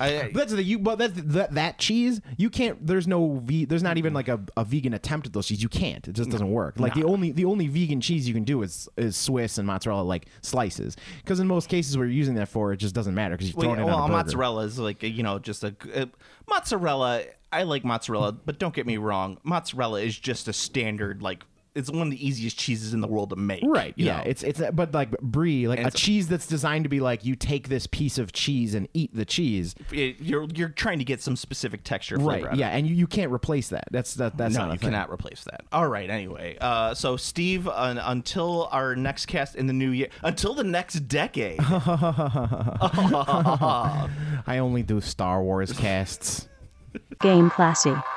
That cheese you can't. There's not even like a vegan attempt at those cheese. You can't. It just doesn't work. Like the only vegan cheese you can do is Swiss and mozzarella, like slices. Because in most cases where you're using that for, it just doesn't matter because you're throwing it on a burger. Mozzarella is like just a mozzarella. I like mozzarella, but don't get me wrong. Mozzarella is just a standard like. It's one of the easiest cheeses in the world to make. Right. Yeah. It's but like brie, like a cheese that's designed to be like you take this piece of cheese and eat the cheese. You're trying to get some specific texture, flavor. Right. Yeah, and you can't replace that. That's not a thing. Cannot replace that. All right. Anyway, so Steve, until our next cast in the new year, until the next decade. I only do Star Wars casts. Game Classy.